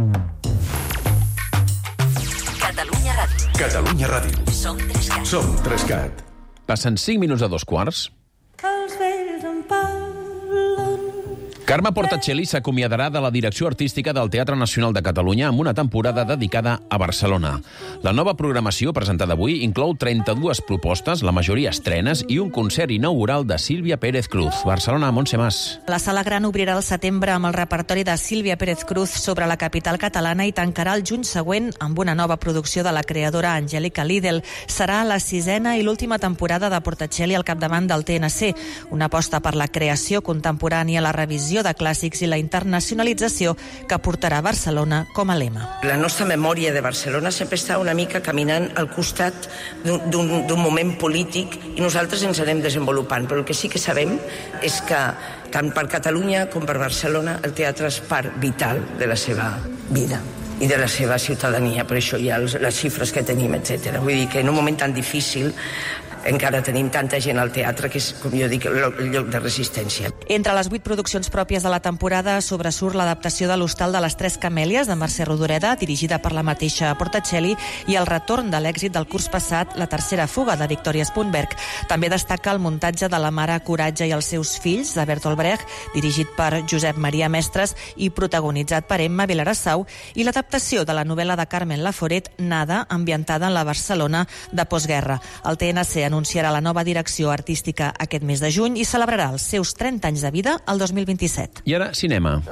Catalunya Ràdio. Catalunya Ràdio. Som Trescat. Som Trescat. Passen cinc minuts a dos quarts. Els vells en parlen. Carme Portacelli s'acomiadarà de la direcció artística del Teatre Nacional de Catalunya amb una temporada dedicada a Barcelona. La nova programació presentada avui inclou trenta-dues propostes, la majoria estrenes, i un concert inaugural de Sílvia Pérez Cruz. Barcelona, Montse Mas. La Sala Gran obrirà el setembre amb el repertori de Sílvia Pérez Cruz sobre la capital catalana i tancarà el juny següent amb una nova producció de la creadora Angélica Lidl. Serà la sisena i l'última temporada de Portacelli al capdavant del T N C, una aposta per la creació contemporània, la revisió de clàssics i la internacionalització que portarà Barcelona com a lema. La nostra memòria de Barcelona sempre està una mica caminant al costat d'un moment polític i nosaltres ens anem desenvolupant, però el que sí que sabem és que tant per Catalunya com per Barcelona el teatre és part vital de la seva vida i de la seva ciutadania, per això hi ha les xifres que tenim, etcètera. Vull dir que en un moment tan difícil encara tenim tanta gent al teatre que és, com jo dic, el lloc de resistència. Entre les vuit produccions pròpies de la temporada sobresurt l'adaptació de l'Hostal de les Tres Camèlies de Mercè Rodoreda, dirigida per la mateixa Portacelli, i el retorn de l'èxit del curs passat, La tercera fuga, de Victoria Spunberg. També destaca el muntatge de La mare Coratge i els seus fills, de Bertolt Brecht, dirigit per Josep Maria Mestres i protagonitzat per Emma Vilarassau, i l'adaptació de la novel·la de Carmen Laforet, Nada, ambientada en la Barcelona de postguerra. El T N C anunciarà la nova direcció artística aquest mes de juny i celebrarà els seus trenta anys de vida el dos mil vint-i-set. I ara, cinema.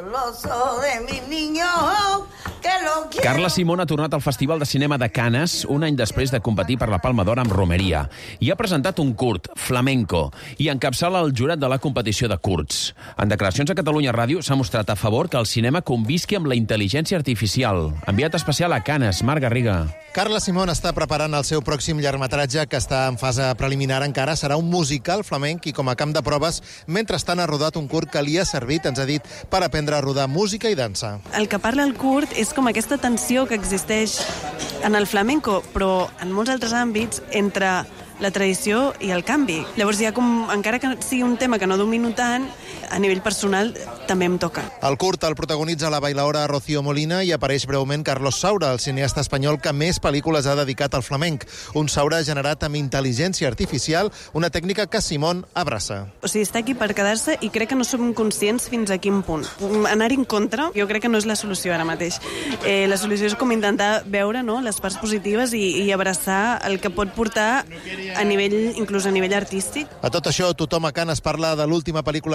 Carla Simón ha tornat al Festival de Cinema de Canes un any després de competir per la Palma d'Or amb Romeria i ha presentat un curt, Flamenco, i encapçala el jurat de la competició de curts. En declaracions a Catalunya Ràdio s'ha mostrat a favor que el cinema convisqui amb la intel·ligència artificial. Enviat especial a Canes, Marc Garriga. Carla Simón està preparant el seu pròxim llargmetratge, que està en fase preliminar encara. Serà un musical flamenc i com a camp de proves, mentrestant ha rodat un curt que li ha servit, ens ha dit, per aprendre a rodar música i dansa. El que parla el curt és com aquesta tensió que existeix en el flamenco, però en molts altres àmbits, entre la tradició i el canvi. Llavors, ja com, encara que sigui un tema que no domino tant, a nivell personal també em toca. El curt el protagonitza la bailaora Rocío Molina i apareix breument Carlos Saura, el cineasta espanyol que més pel·lícules ha dedicat al flamenc. Un Saura generat amb intel·ligència artificial, una tècnica que Simón abraça. O sigui, està aquí per quedar-se i crec que no som conscients fins a quin punt. Anar-hi en contra, jo crec que no és la solució ara mateix. Eh, la solució és com intentar veure, no, les parts positives i, i abraçar el que pot portar a nivell, inclús a nivell artístic. A tot això, tothom a Canes parla de l'última pel·lícula presentada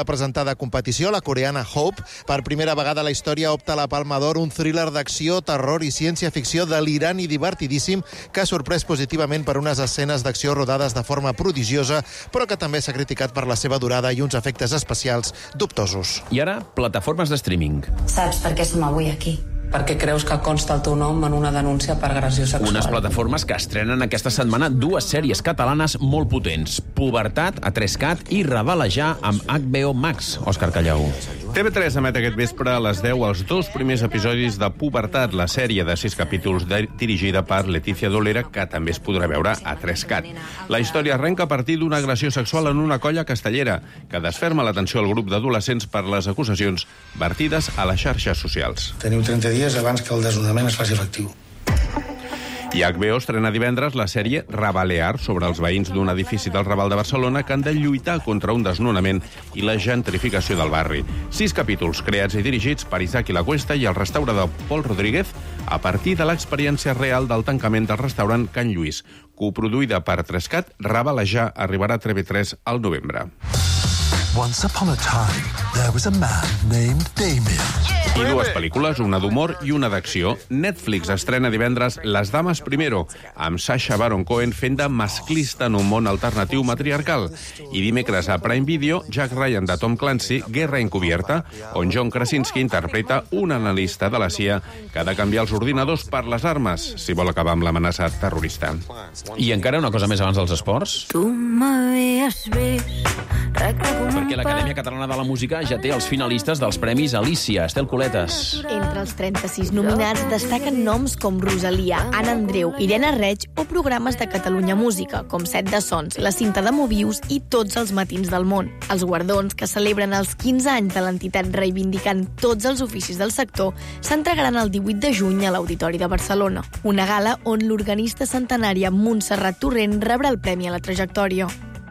de competició, la coreana Hope. Per primera vegada a la història opta a la Palma d'Or un thriller d'acció, terror i ciència-ficció delirant i divertidíssim que ha sorprès positivament per unes escenes d'acció rodades de forma prodigiosa, però que també s'ha criticat per la seva durada i uns efectes especials dubtosos. I ara, plataformes de streaming. Saps per què som avui aquí? Perquè creus que consta el teu nom en una denúncia per agressió sexual. Unes plataformes que estrenen aquesta setmana dues sèries catalanes molt potents. Pubertat, a tres cat i Revelejar amb H B O Max. Òscar Callau. T V tres emet aquest vespre a les deu els dos primers episodis de Pubertat, la sèrie de sis capítols de, dirigida per Letícia Dolera, que també es podrà veure a tres cat. La història arrenca a partir d'una agressió sexual en una colla castellera, que desferma l'atenció al grup d'adolescents per les acusacions vertides a les xarxes socials. Teniu trenta dies abans que el desnonament es faci efectiu. I H B O estrena divendres la sèrie Rabalear sobre els veïns d'un edifici del Raval de Barcelona que han de lluitar contra un desnonament i la gentrificació del barri. Sis capítols creats i dirigits per Isaac i la Cuesta i el restaurador Pol Rodríguez a partir de l'experiència real del tancament del restaurant Can Lluís. Coproduïda per tres cat, Rabalejar arribarà a T V tres al novembre. Once upon a time, there was a man named Damien. I dues pel·lícules, una d'humor i una d'acció. Netflix estrena divendres Les dames primero, amb Sacha Baron Cohen fent de masclista en un món alternatiu matriarcal. I dimecres a Prime Video, Jack Ryan de Tom Clancy, Guerra encubierta, on John Krasinski interpreta un analista de la C I A que ha de canviar els ordinadors per les armes si vol acabar amb l'amenaça terrorista. I encara una cosa més abans dels esports. Tu m'havies vist perquè l'Acadèmia Catalana de la Música ja té els finalistes dels Premis Alícia. Estel Coletes. Entre els trenta-sis nominats destaquen noms com Rosalia, Anna Andreu, Irene Reig o programes de Catalunya Música, com Set de Sons, La Cinta de Mobius i Tots els matins del món. Els guardons, que celebren els quinze anys de l'entitat reivindicant tots els oficis del sector, s'entregaran el divuit de juny a l'Auditori de Barcelona. Una gala on l'organista centenària Montserrat Torrent rebrà el Premi a la Trajectòria.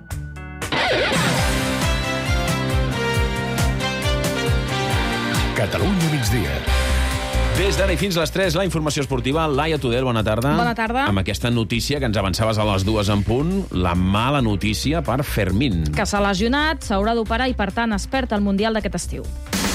Catalunya migdia. Des d'ara i fins a les tres, la informació esportiva. Laia Tudel, bona tarda. Bona tarda. Amb aquesta notícia que ens avançaves a les dues en punt, la mala notícia per Fermín. Que s'ha lesionat, s'haurà d'operar i, per tant, es perd el Mundial d'aquest estiu.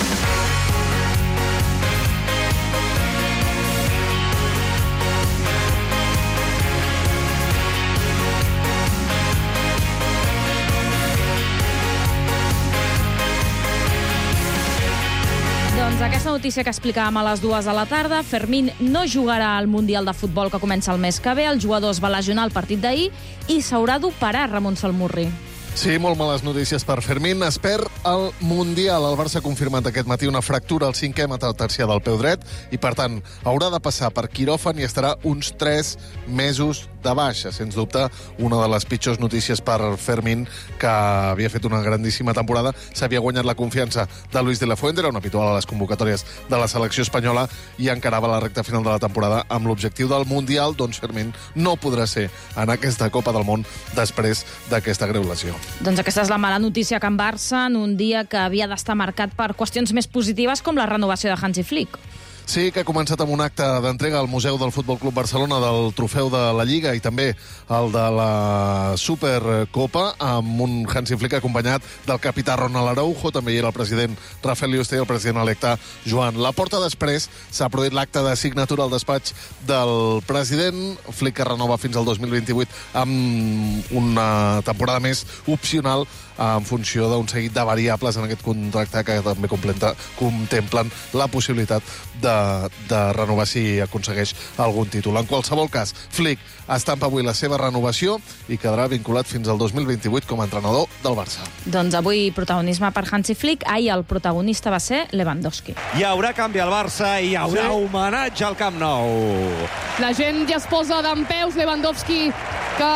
Doncs aquesta notícia que explicàvem a les dues de la tarda, Fermín no jugarà al Mundial de Futbol que comença el mes que ve, el jugador es va lesionar al partit d'ahir i s'haurà d'operar, Ramon Salmurri. Sí, molt males notícies per Fermín. Es perd el Mundial. El Barça ha confirmat aquest matí una fractura al cinquè metatarsià del peu dret i, per tant, haurà de passar per quiròfan i estarà uns tres mesos de baixa. Sens dubte, una de les pitjors notícies per Fermín, que havia fet una grandíssima temporada. S'havia guanyat la confiança de Luis de la Fuente, era un habitual a les convocatòries de la selecció espanyola i encarava la recta final de la temporada amb l'objectiu del Mundial. Doncs Fermín no podrà ser en aquesta Copa del Món després d'aquesta greu lesió. Doncs aquesta és la mala notícia que en Barça en un dia que havia d'estar marcat per qüestions més positives com la renovació de Hansi Flick. Sí, que ha començat amb un acte d'entrega al Museu del Futbol Club Barcelona del trofeu de la Lliga i també el de la Supercopa, amb un Hansi Flick acompanyat del capità Ronald Araujo, també hi era el president Rafael Yuste i el president electe Joan Laporta. Després s'ha produït l'acte de signatura al despatx del president. Flick que renova fins al dos mil vint-i-vuit amb una temporada més opcional en funció d'un seguit de variables en aquest contracte que també contemplen la possibilitat de, de renovar si aconsegueix algun títol. En qualsevol cas, Flick estampa avui la seva renovació i quedarà vinculat fins al dos mil vint-i-vuit com a entrenador del Barça. Doncs avui protagonisme per Hansi Flick. Ahir el protagonista va ser Lewandowski. Hi haurà canvi al Barça i hi haurà sí. homenatge al Camp Nou. La gent ja es posa d'empeus. Lewandowski, que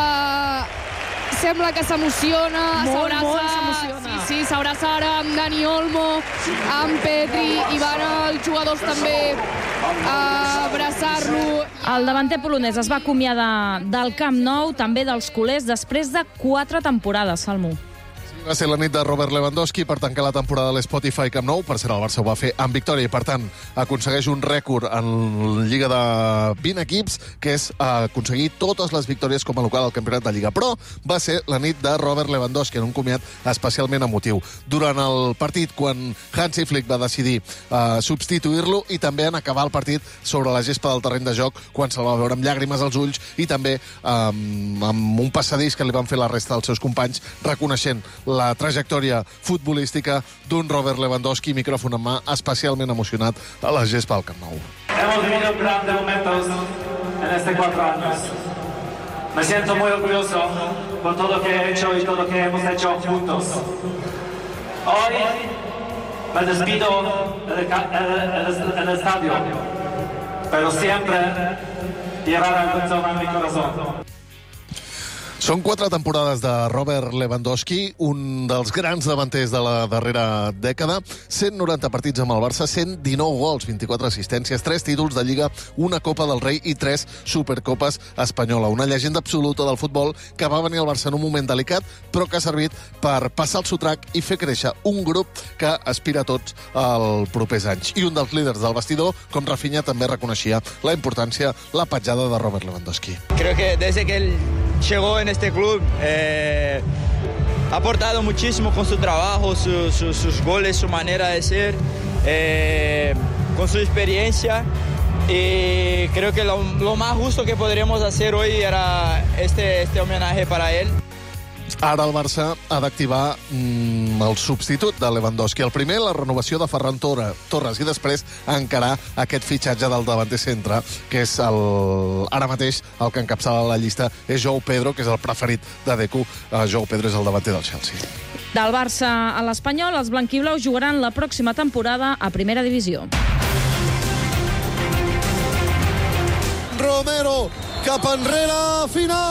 sembla que s'emociona, s'abraça, sí, sí, s'abraça ara amb Dani Olmo, amb Pedri, i van els jugadors també a abraçar-lo. El davanter polonès es va acomiadar del Camp Nou, també dels culers, després de quatre temporades, Salmo. Va ser la nit de Robert Lewandowski per tancar la temporada de l'Spotify Camp Nou. Per cert, el Barça ho va fer amb victòria i, per tant, aconsegueix un rècord en la Lliga de vint equips, que és aconseguir totes les victòries com a local al Campionat de Lliga. Però va ser la nit de Robert Lewandowski en un comiat especialment emotiu. Durant el partit, quan Hansi Flick va decidir uh, substituir-lo, i també en acabar el partit sobre la gespa del terreny de joc, quan se'l va veure amb llàgrimes als ulls i també um, amb un passadís que li van fer la resta dels seus companys, reconeixent la trajectòria futbolística d'un Robert Lewandowski, micròfon en mà, especialment emocionat a la gespa al Camp Nou. Hemos vivido grandes momentos en estos cuatro años. Me siento muy orgulloso por todo lo que he hecho y todo lo que hemos hecho juntos. Hoy me despido en el, en el estadio, pero siempre llevará el corazón en mi corazón. Són quatre temporades de Robert Lewandowski, un dels grans davanters de la darrera dècada, cent noranta partits amb el Barça, cent dinou gols, vint-i-quatre assistències, tres títols de Lliga, una Copa del Rei i tres Supercopes espanyola. Una llegenda absoluta del futbol que va venir al Barça en un moment delicat, però que ha servit per passar el sotrac i fer créixer un grup que aspira a tots els propers anys. I un dels líders del vestidor, com Rafinha, també reconeixia la importància, la petjada de Robert Lewandowski. Creo que desde que él llegó en este club eh, ha aportado muchísimo con su trabajo, su, su, sus goles, su manera de ser, eh, con su experiencia, y creo que lo, lo más justo que podríamos hacer hoy era este, este homenaje para él. Ara el Barça ha d'activar mm, el substitut de Lewandowski. El primer, la renovació de Ferran Torres, i després encarar aquest fitxatge del davanter centre, que és el, ara mateix el que encapçala la llista és João Pedro, que és el preferit de Deco. Uh, João Pedro és el davanter del Chelsea. Del Barça a l'Espanyol, els blanquiblaus jugaran la pròxima temporada a Primera Divisió. Romero, cap enrere,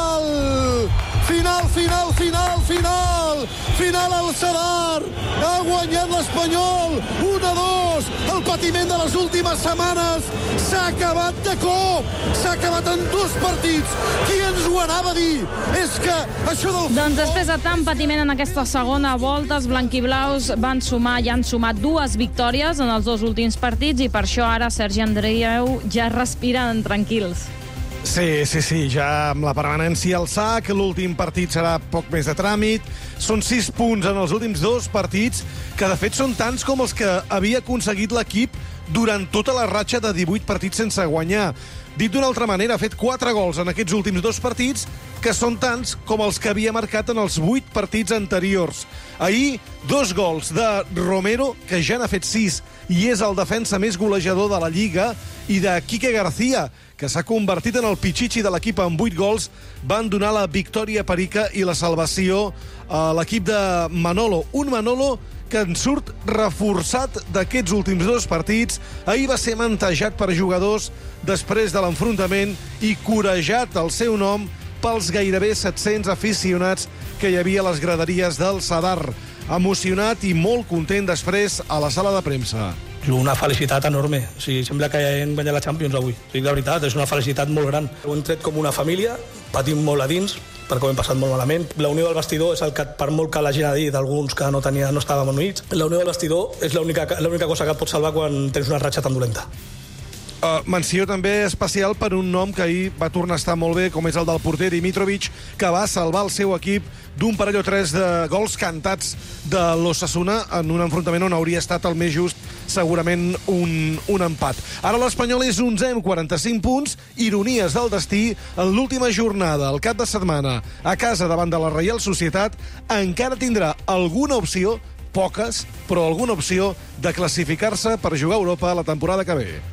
final! Final, final, final, final! Final al Sadar! Ha guanyat l'Espanyol! un a dos! El patiment de les últimes setmanes s'ha acabat de cop! S'ha acabat en dos partits! Qui ens ho anava a dir? És que això del... Doncs després de tant patiment en aquesta segona volta, els blanquiblaus van sumar i han sumat dues victòries en els dos últims partits, i per això ara Sergi Andreu ja respiren tranquils. Sí, sí, sí, ja amb la permanència al sac, l'últim partit serà poc més de tràmit. Són sis punts en els últims dos partits, que de fet són tants com els que havia aconseguit l'equip durant tota la ratxa de divuit partits sense guanyar. Dit d'una altra manera, ha fet quatre gols en aquests últims dos partits, que són tants com els que havia marcat en els vuit partits anteriors. Ahir, dos gols de Romero, que ja n'ha fet sis, i és el defensa més golejador de la Lliga, i de Quique García, que s'ha convertit en el pitxitxi de l'equip amb vuit gols, van donar la victòria perica i la salvació a l'equip de Manolo. Un Manolo que en surt reforçat d'aquests últims dos partits. Ahir va ser mantejat per jugadors després de l'enfrontament i corejat el seu nom pels gairebé set-cents aficionats que hi havia a les graderies del Sadar. Emocionat i molt content després a la sala de premsa. Una felicitat enorme. O sigui, sembla que hem guanyat la Champions avui. O sigui, la veritat, és una felicitat molt gran. Ho hem tret com una família, patim molt a dins, perquè ho hem passat molt malament. La unió del vestidor és el que, per molt que la gent ha dit d'alguns que no, tenia, no estàvem units, la unió del vestidor és l'única cosa que et pot salvar quan tens una ratxa tan dolenta. Uh, menció també especial per un nom que ahir va tornar a estar molt bé, com és el del porter Dimitrovic, que va salvar el seu equip d'un parell o tres de gols cantats de l'Osasuna en un enfrontament on hauria estat el més just, segurament un, un empat. Ara l'Espanyol és onzè amb quaranta-cinc punts, ironies del destí, en l'última jornada, el cap de setmana, a casa davant de la Reial Societat, encara tindrà alguna opció, poques, però alguna opció de classificar-se per jugar a Europa la temporada que ve.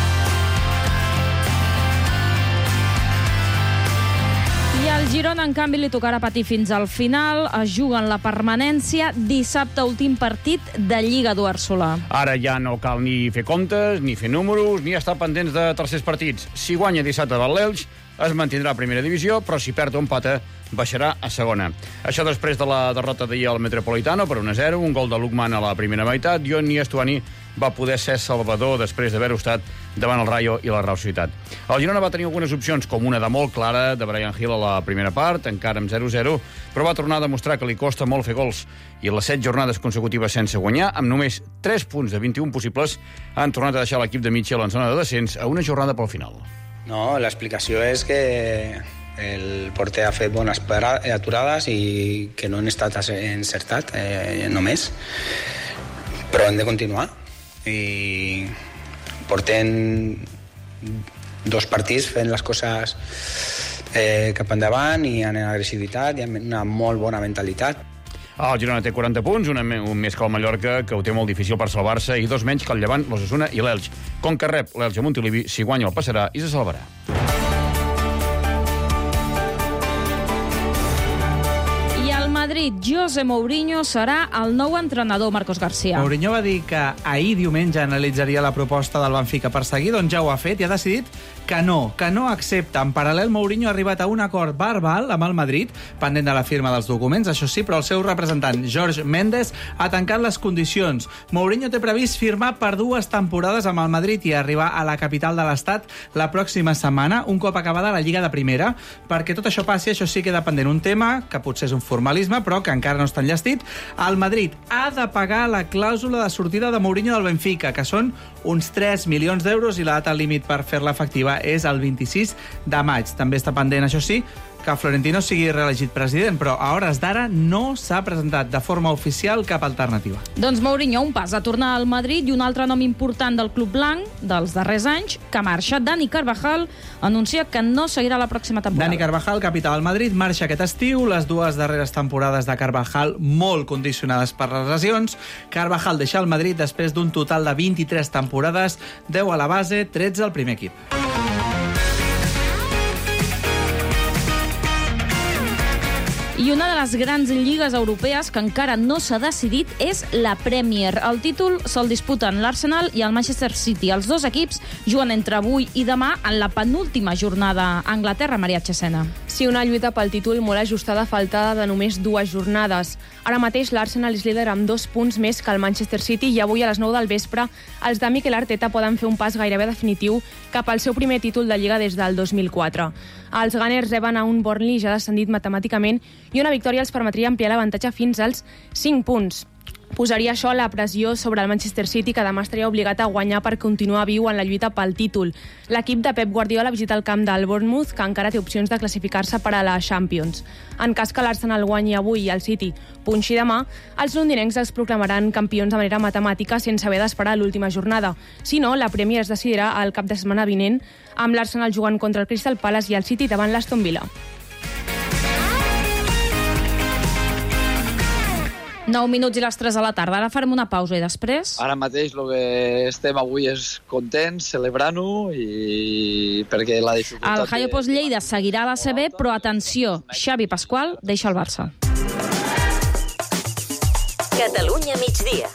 I al Girona, en canvi, li tocarà patir fins al final. Es juguen la permanència dissabte, últim partit de Lliga, Eduard Solà. Ara ja no cal ni fer comptes, ni fer números, ni estar pendents de tercers partits. Si guanya dissabte del l'Elx, es mantindrà a primera divisió, però si perd o empata baixarà a segona. Això després de la derrota d'ahir al Metropolitano per un a zero, un gol de Lukman a la primera meitat, i on Estuani va poder ser salvador després d'haver-ho estat davant el Rayo i la Real Societat. El Girona va tenir algunes opcions, com una de molt clara de Bryan Gil a la primera part, encara amb zero a zero, però va tornar a demostrar que li costa molt fer gols, i les set jornades consecutives sense guanyar, amb només tres punts de vint-i-un possibles, han tornat a deixar l'equip de Mitchell en zona de descens a una jornada pel final. No, l'explicació és que el porter ha fet bones aturades i que no han estat encertat eh, només, però hem de continuar. I portem dos partits fent les coses eh, cap endavant i en agressivitat i amb una molt bona mentalitat. El Girona té quaranta punts, un, un més que el Mallorca, que ho té molt difícil per salvar-se, i dos menys que el Llevant, l'Osasuna i l'Elx. Com que rep l'Elx a Montilivi, si guanya el passarà i se salvarà. Madrid, José Mourinho serà el nou entrenador, Marcos García. Mourinho va dir que ahir diumenge analitzaria la proposta del Benfica per seguir, doncs ja ho ha fet i ha decidit que no, que no accepta. En paral·lel, Mourinho ha arribat a un acord verbal amb el Madrid, pendent de la firma dels documents, això sí, però el seu representant, Jorge Mendes, ha tancat les condicions. Mourinho té previst firmar per dues temporades amb el Madrid i arribar a la capital de l'estat la pròxima setmana, un cop acabada la Lliga de Primera. Perquè tot això passi, això sí que dependent un tema, que potser és un formalisme, però que encara no està enllestit. El Madrid ha de pagar la clàusula de sortida de Mourinho del Benfica, que són uns tres milions d'euros, i la data límit per fer-la efectiva és el vint-i-sis de maig. També està pendent, això sí, que Florentino sigui reelegit president, però a hores d'ara no s'ha presentat de forma oficial cap alternativa. Doncs Mourinho, un pas a tornar al Madrid, i un altre nom important del club blanc dels darrers anys, que marxa. Dani Carvajal anuncia que no seguirà la pròxima temporada. Dani Carvajal, capità del Madrid, marxa aquest estiu. Les dues darreres temporades de Carvajal molt condicionades per les lesions. Carvajal deixa el Madrid després d'un total de vint-i-tres temporades, deu a la base, tretze al primer equip. I una de les grans lligues europees que encara no s'ha decidit és la Premier. El títol se'l disputen l'Arsenal i el Manchester City. Els dos equips juguen entre avui i demà en la penúltima jornada a Anglaterra, Maria Chesena. Sí, una lluita pel títol molt ajustada, faltada de només dues jornades. Ara mateix l'Arsenal és líder amb dos punts més que el Manchester City, i avui a les nou del vespre els de Mikel Arteta poden fer un pas gairebé definitiu cap al seu primer títol de Lliga des del dos mil quatre. Els Gunners reben a un Burnley ja descendit matemàticament, i una victòria els permetria ampliar l'avantatge fins als cinc punts. Posaria això la pressió sobre el Manchester City, que demà estaria obligat a guanyar per continuar viu en la lluita pel títol. L'equip de Pep Guardiola visita el camp del Bournemouth, que encara té opcions de classificar-se per a la Champions. En cas que l'Arsenal guanyi avui i el City punxi demà, els londinencs es proclamaran campions de manera matemàtica sense haver d'esperar l'última jornada. Si no, la Premier es decidirà el cap de setmana vinent, amb l'Arsenal jugant contra el Crystal Palace i el City davant l'Aston Villa. nou minuts i les tres de la tarda. Ara farem una pausa i després... Ara mateix el que estem avui és contents, celebrant-ho, i perquè la dificultat... El Hayo Post Lleida seguirà a la C B, però atenció, Xavi Pasqual deixa el Barça. Catalunya migdia.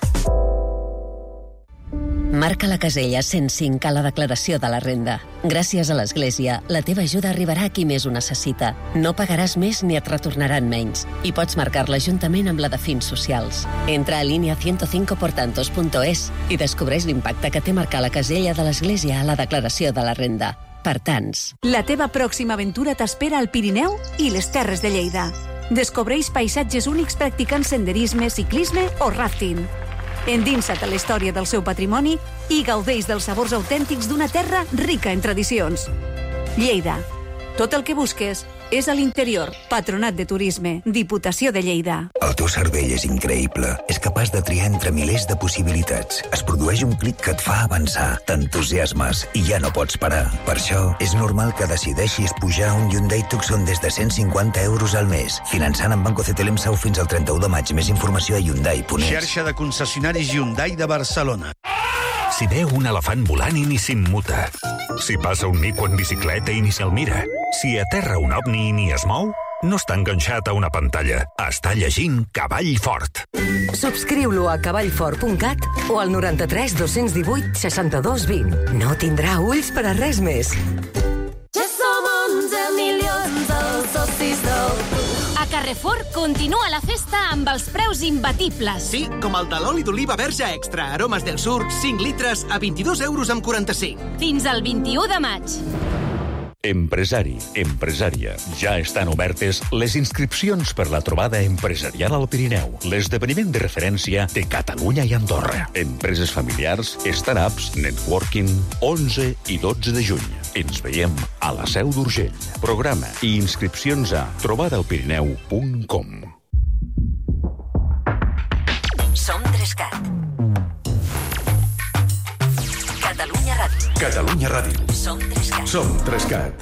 Marca la casella cent cinc a la declaració de la renda. Gràcies a l'Església, la teva ajuda arribarà a qui més ho necessita. No pagaràs més ni et retornaran menys. I pots marcar-la juntament amb la de fins socials. Entra a línia ciento cinco por tantos punto es i descobreix l'impacte que té marcar la casella de l'Església a la declaració de la renda. Per tants. La teva pròxima aventura t'espera al Pirineu i les Terres de Lleida. Descobreix paisatges únics practicant senderisme, ciclisme o rafting. Endinsa't a la història del seu patrimoni i gaudeix dels sabors autèntics d'una terra rica en tradicions. Lleida. Tot el que busques és a l'interior. Patronat de Turisme. Diputació de Lleida. El teu cervell és increïble. És capaç de triar entre milers de possibilitats. Es produeix un clic que et fa avançar. T'entusiasmes i ja no pots parar. Per això, és normal que decideixis pujar un Hyundai Tucson des de cent cinquanta euros al mes. Finançant amb Banco C T L M S A U fins al trenta-u de maig. Més informació a Hyundai punt es. Xarxa de concessionaris Hyundai de Barcelona. Si veu un elefant volant i ni s'immuta. Si passa un mico en bicicleta i ni se'l mira. Si aterra un ovni i ni es mou, no està enganxat a una pantalla. Està llegint Cavall Fort. Subscriu-lo a cavallfort punt cat o al noranta-tres dos-cents divuit seixanta-dos vint. No tindrà ulls per a res més. Ja som onze Carrefour continua la festa amb els preus imbatibles. Sí, com el de l'oli d'oliva verge extra, aromes del sur, cinc litres a vint-i-dos euros amb quaranta-cinc. Fins al vint-i-u de maig. Empresari, empresària. Ja estan obertes les inscripcions per la trobada empresarial al Pirineu, l'esdeveniment de referència de Catalunya i Andorra. Empreses familiars, startups, networking, onze i dotze de juny. Ens veiem a la Seu d'Urgell. Programa i inscripcions a trobada al pirineu punt com. Som Trescat. Catalunya Ràdio. Catalunya Ràdio. Som Trescat. Som Trescat.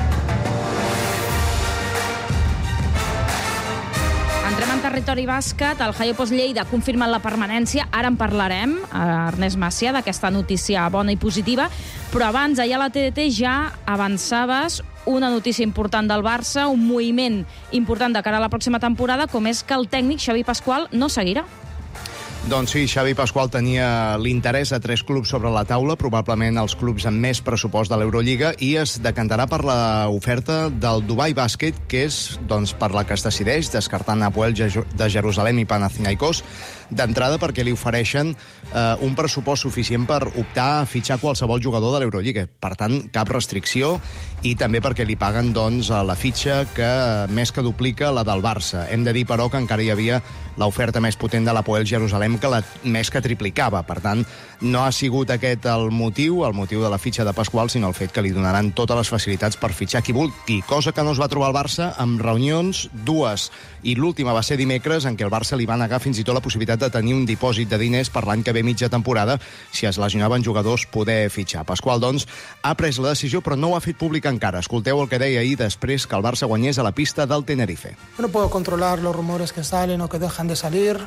Entrem en territori bàsquet. El Jaiopos Lleida ha confirmat la permanència. Ara en parlarem, Ernest Macià, d'aquesta notícia bona i positiva. Però abans, ahir a la T D T ja avançaves una notícia important del Barça, un moviment important de cara a la pròxima temporada, com és que el tècnic Xavi Pasqual no seguirà. Doncs sí, Xavi Pasqual tenia l'interès a tres clubs sobre la taula, probablement els clubs amb més pressupost de l'Eurolliga, i es decantarà per l'oferta del Dubai Bàsquet, que és doncs, per la que es decideix, descartant Hapoel de Jerusalem i Panathinaikos, d'entrada perquè li ofereixen eh, un pressupost suficient per optar a fitxar qualsevol jugador de l'Eurolliga. Per tant, cap restricció, i també perquè li paguen doncs, la fitxa que més que duplica la del Barça. Hem de dir, però, que encara hi havia l'oferta més potent de l'Hapoel Jerusalem, que la més que triplicava. Per tant, no ha sigut aquest el motiu, el motiu de la fitxa de Pasqual, sinó el fet que li donaran totes les facilitats per fitxar qui vulgui, cosa que no es va trobar el Barça amb reunions, dues, i l'última va ser dimecres, en què el Barça li va negar fins i tot la possibilitat de tenir un dipòsit de diners per l'any que ve mitja temporada si es lesionaven jugadors poder fitxar. Pasqual, doncs, ha pres la decisió, però no ho ha fet públic encara. Escolteu el que deia ahir després que el Barça guanyés a la pista del Tenerife. No puedo controlar los rumores que salen o que dejan de salir.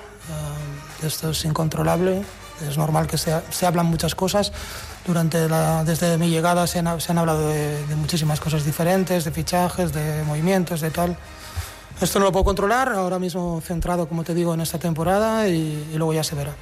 Uh, esto es incontrolable. Es normal que se, se hablan muchas cosas. Durante la, desde mi llegada se han, se han hablado de, de muchísimas cosas diferentes, de fichajes, de movimientos, de tal. Esto no lo puedo controlar, ahora mismo centrado, como te digo, en esta temporada y, y luego ya se verá.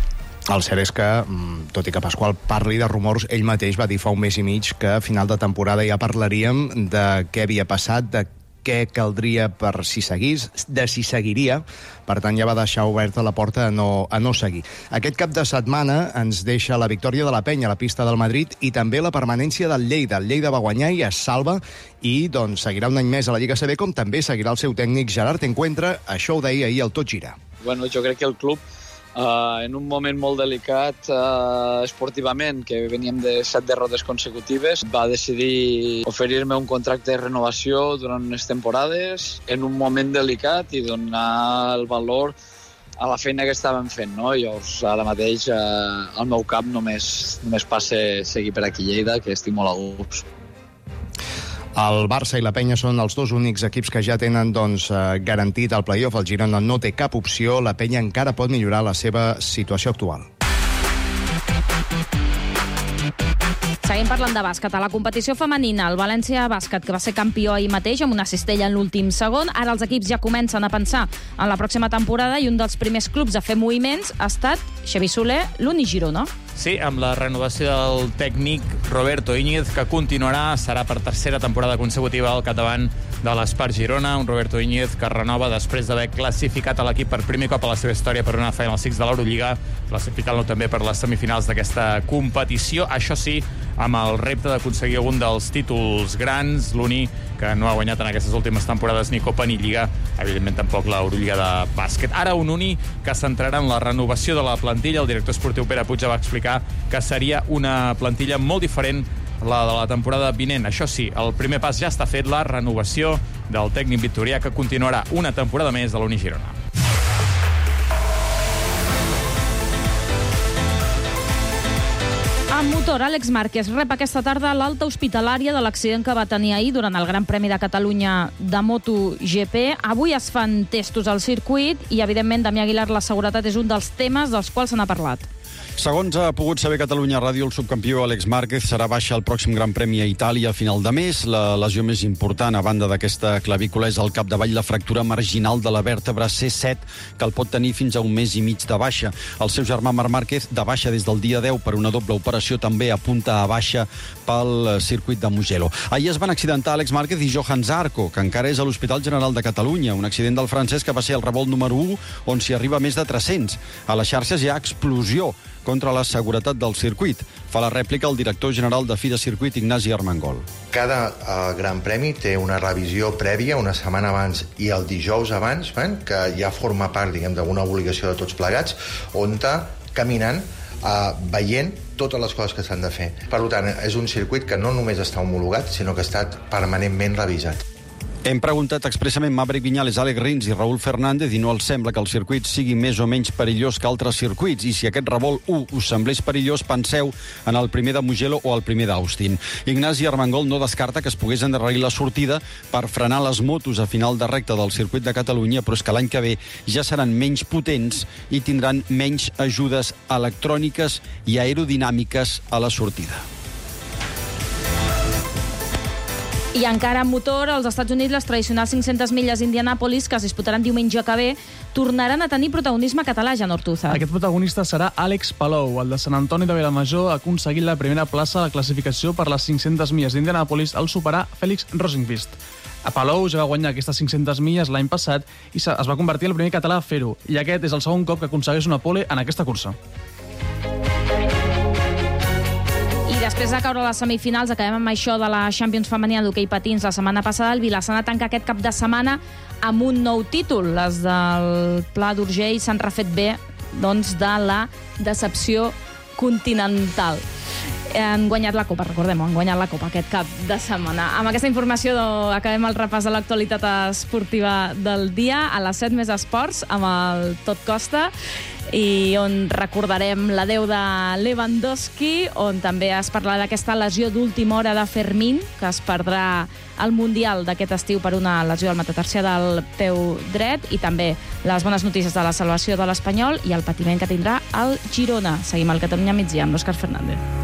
El cert és que, tot i que Pasqual parli de rumors, ell mateix va dir fa un mes i mig que a final de temporada ja parlaríem de què havia passat, de què caldria per si seguís, de si seguiria. Per tant, ja va deixar oberta la porta a no, a no seguir. Aquest cap de setmana ens deixa la victòria de la Penya a la pista del Madrid i també la permanència del Lleida. El Lleida va guanyar i es salva i doncs, seguirà un any més a la Lliga C B, com també seguirà el seu tècnic Gerard Encuentra. Això ho deia ahir el Tot Gira. Bueno, jo crec que el club Uh, en un moment molt delicat uh, esportivament, que veníem de set derrotes consecutives, va decidir oferir-me un contracte de renovació durant unes temporades en un moment delicat i donar el valor a la feina que estàvem fent, no? Llavors, ara mateix, uh, al meu cap només, només passa seguir per aquí Lleida, que estic molt a gust. El Barça i la Penya són els dos únics equips que ja tenen doncs, garantit el play-off. El Girona no té cap opció. La Penya encara pot millorar la seva situació actual. Seguim parlant de bàsquet. A la competició femenina, el València Bàsquet, que va ser campió ahir mateix amb una cistella en l'últim segon. Ara els equips ja comencen a pensar en la pròxima temporada i un dels primers clubs a fer moviments ha estat Xavi Soler, l'Uni Girona. Sí, amb la renovació del tècnic Roberto Íñiguez, que continuarà, serà per tercera temporada consecutiva al capdavant de l'Espart Girona, un Roberto Íñiguez que renova després d'haver classificat a l'equip per primer cop a la seva història per una Final Six de l'Eurolliga, classificant-lo també per les semifinals d'aquesta competició. Això sí, amb el repte d'aconseguir un dels títols grans, l'Uni, que no ha guanyat en aquestes últimes temporades ni Copa ni Lliga, evidentment tampoc l'Eurolliga de bàsquet. Ara un Uni que centrarà en la renovació de la plantilla. El director esportiu Pere Puig va explicar que seria una plantilla molt diferent la de la temporada vinent. Això sí, el primer pas ja està fet, la renovació del tècnic victorià, que continuarà una temporada més de l'Uni Girona. En motor, Àlex Márquez rep aquesta tarda l'alta hospitalària de l'accident que va tenir ahir durant el Gran Premi de Catalunya de MotoGP. Avui es fan testos al circuit i, evidentment, Damià Aguilar, la seguretat és un dels temes dels quals se n'ha parlat. Segons ha pogut saber Catalunya Ràdio, el subcampió Àlex Márquez serà baixa al pròxim Gran Premi a Itàlia a final de mes. La lesió més important, a banda d'aquesta clavícula, és al capdavall la fractura marginal de la vèrtebra C set, que el pot tenir fins a un mes i mig de baixa. El seu germà Marc Márquez, de baixa des del dia deu per una doble operació, també apunta a baixa pel circuit de Mugello. Ahir es van accidentar Àlex Márquez i Johan Zarco, que encara és a l'Hospital General de Catalunya. Un accident del francès que va ser el revolt número u, on s'hi arriba més de tres-cents. A les xarxes hi ha explosió contra la seguretat del circuit. Fa la rèplica el director general de FIDA Circuit, Ignasi Armengol. Cada uh, Gran Premi té una revisió prèvia una setmana abans i el dijous abans, ben, que ja forma part, diguem, d'una obligació de tots plegats, on caminant, uh, veient totes les coses que s'han de fer. Per tant, és un circuit que no només està homologat, sinó que ha estat permanentment revisat. Hem preguntat expressament Maverick Viñales, Alex Rins i Raúl Fernández i no els sembla que el circuit sigui més o menys perillós que altres circuits. I si aquest revolt u us semblés perillós, penseu en el primer de Mugello o el primer d'Austin. Ignasi Armengol no descarta que es pogués endarrerir la sortida per frenar les motos a final de recta del circuit de Catalunya, però és que l'any que ve ja seran menys potents i tindran menys ajudes electròniques i aerodinàmiques a la sortida. I encara en motor, als Estats Units, les tradicionals cinc-centes milles d'Indianàpolis, que es disputaran diumenge que ve, tornaran a tenir protagonisme català, Jan Ortuza. Aquest protagonista serà Àlex Palou. El de Sant Antoni de Vilamajor ha aconseguit la primera plaça a la classificació per les cinc-centes milles d'Indianàpolis al superar Félix Rosenqvist. A Palou ja va guanyar aquestes cinc-centes milles l'any passat i es va convertir en el primer català a fer-ho. I aquest és el segon cop que aconsegueix una pole en aquesta cursa. I després de caure a les semifinals, acabem amb això de la Champions femenina d'hoquei patins la setmana passada. El Vilassana tanca aquest cap de setmana amb un nou títol. Les del Pla d'Urgell s'han refet bé, doncs, de la decepció continental. Han guanyat la Copa, recordem-ho, han guanyat la Copa aquest cap de setmana. Amb aquesta informació acabem el repàs de l'actualitat esportiva del dia. A les set més esports, amb el Tot Costa, i on recordarem l'adeu de Lewandowski, on també es parlarà d'aquesta lesió d'última hora de Fermín, que es perdrà el Mundial d'aquest estiu per una lesió al metatarsià del peu dret, i també les bones notícies de la salvació de l'Espanyol i el patiment que tindrà el Girona. Seguim al Catalunya migdia amb l'Òscar Fernández.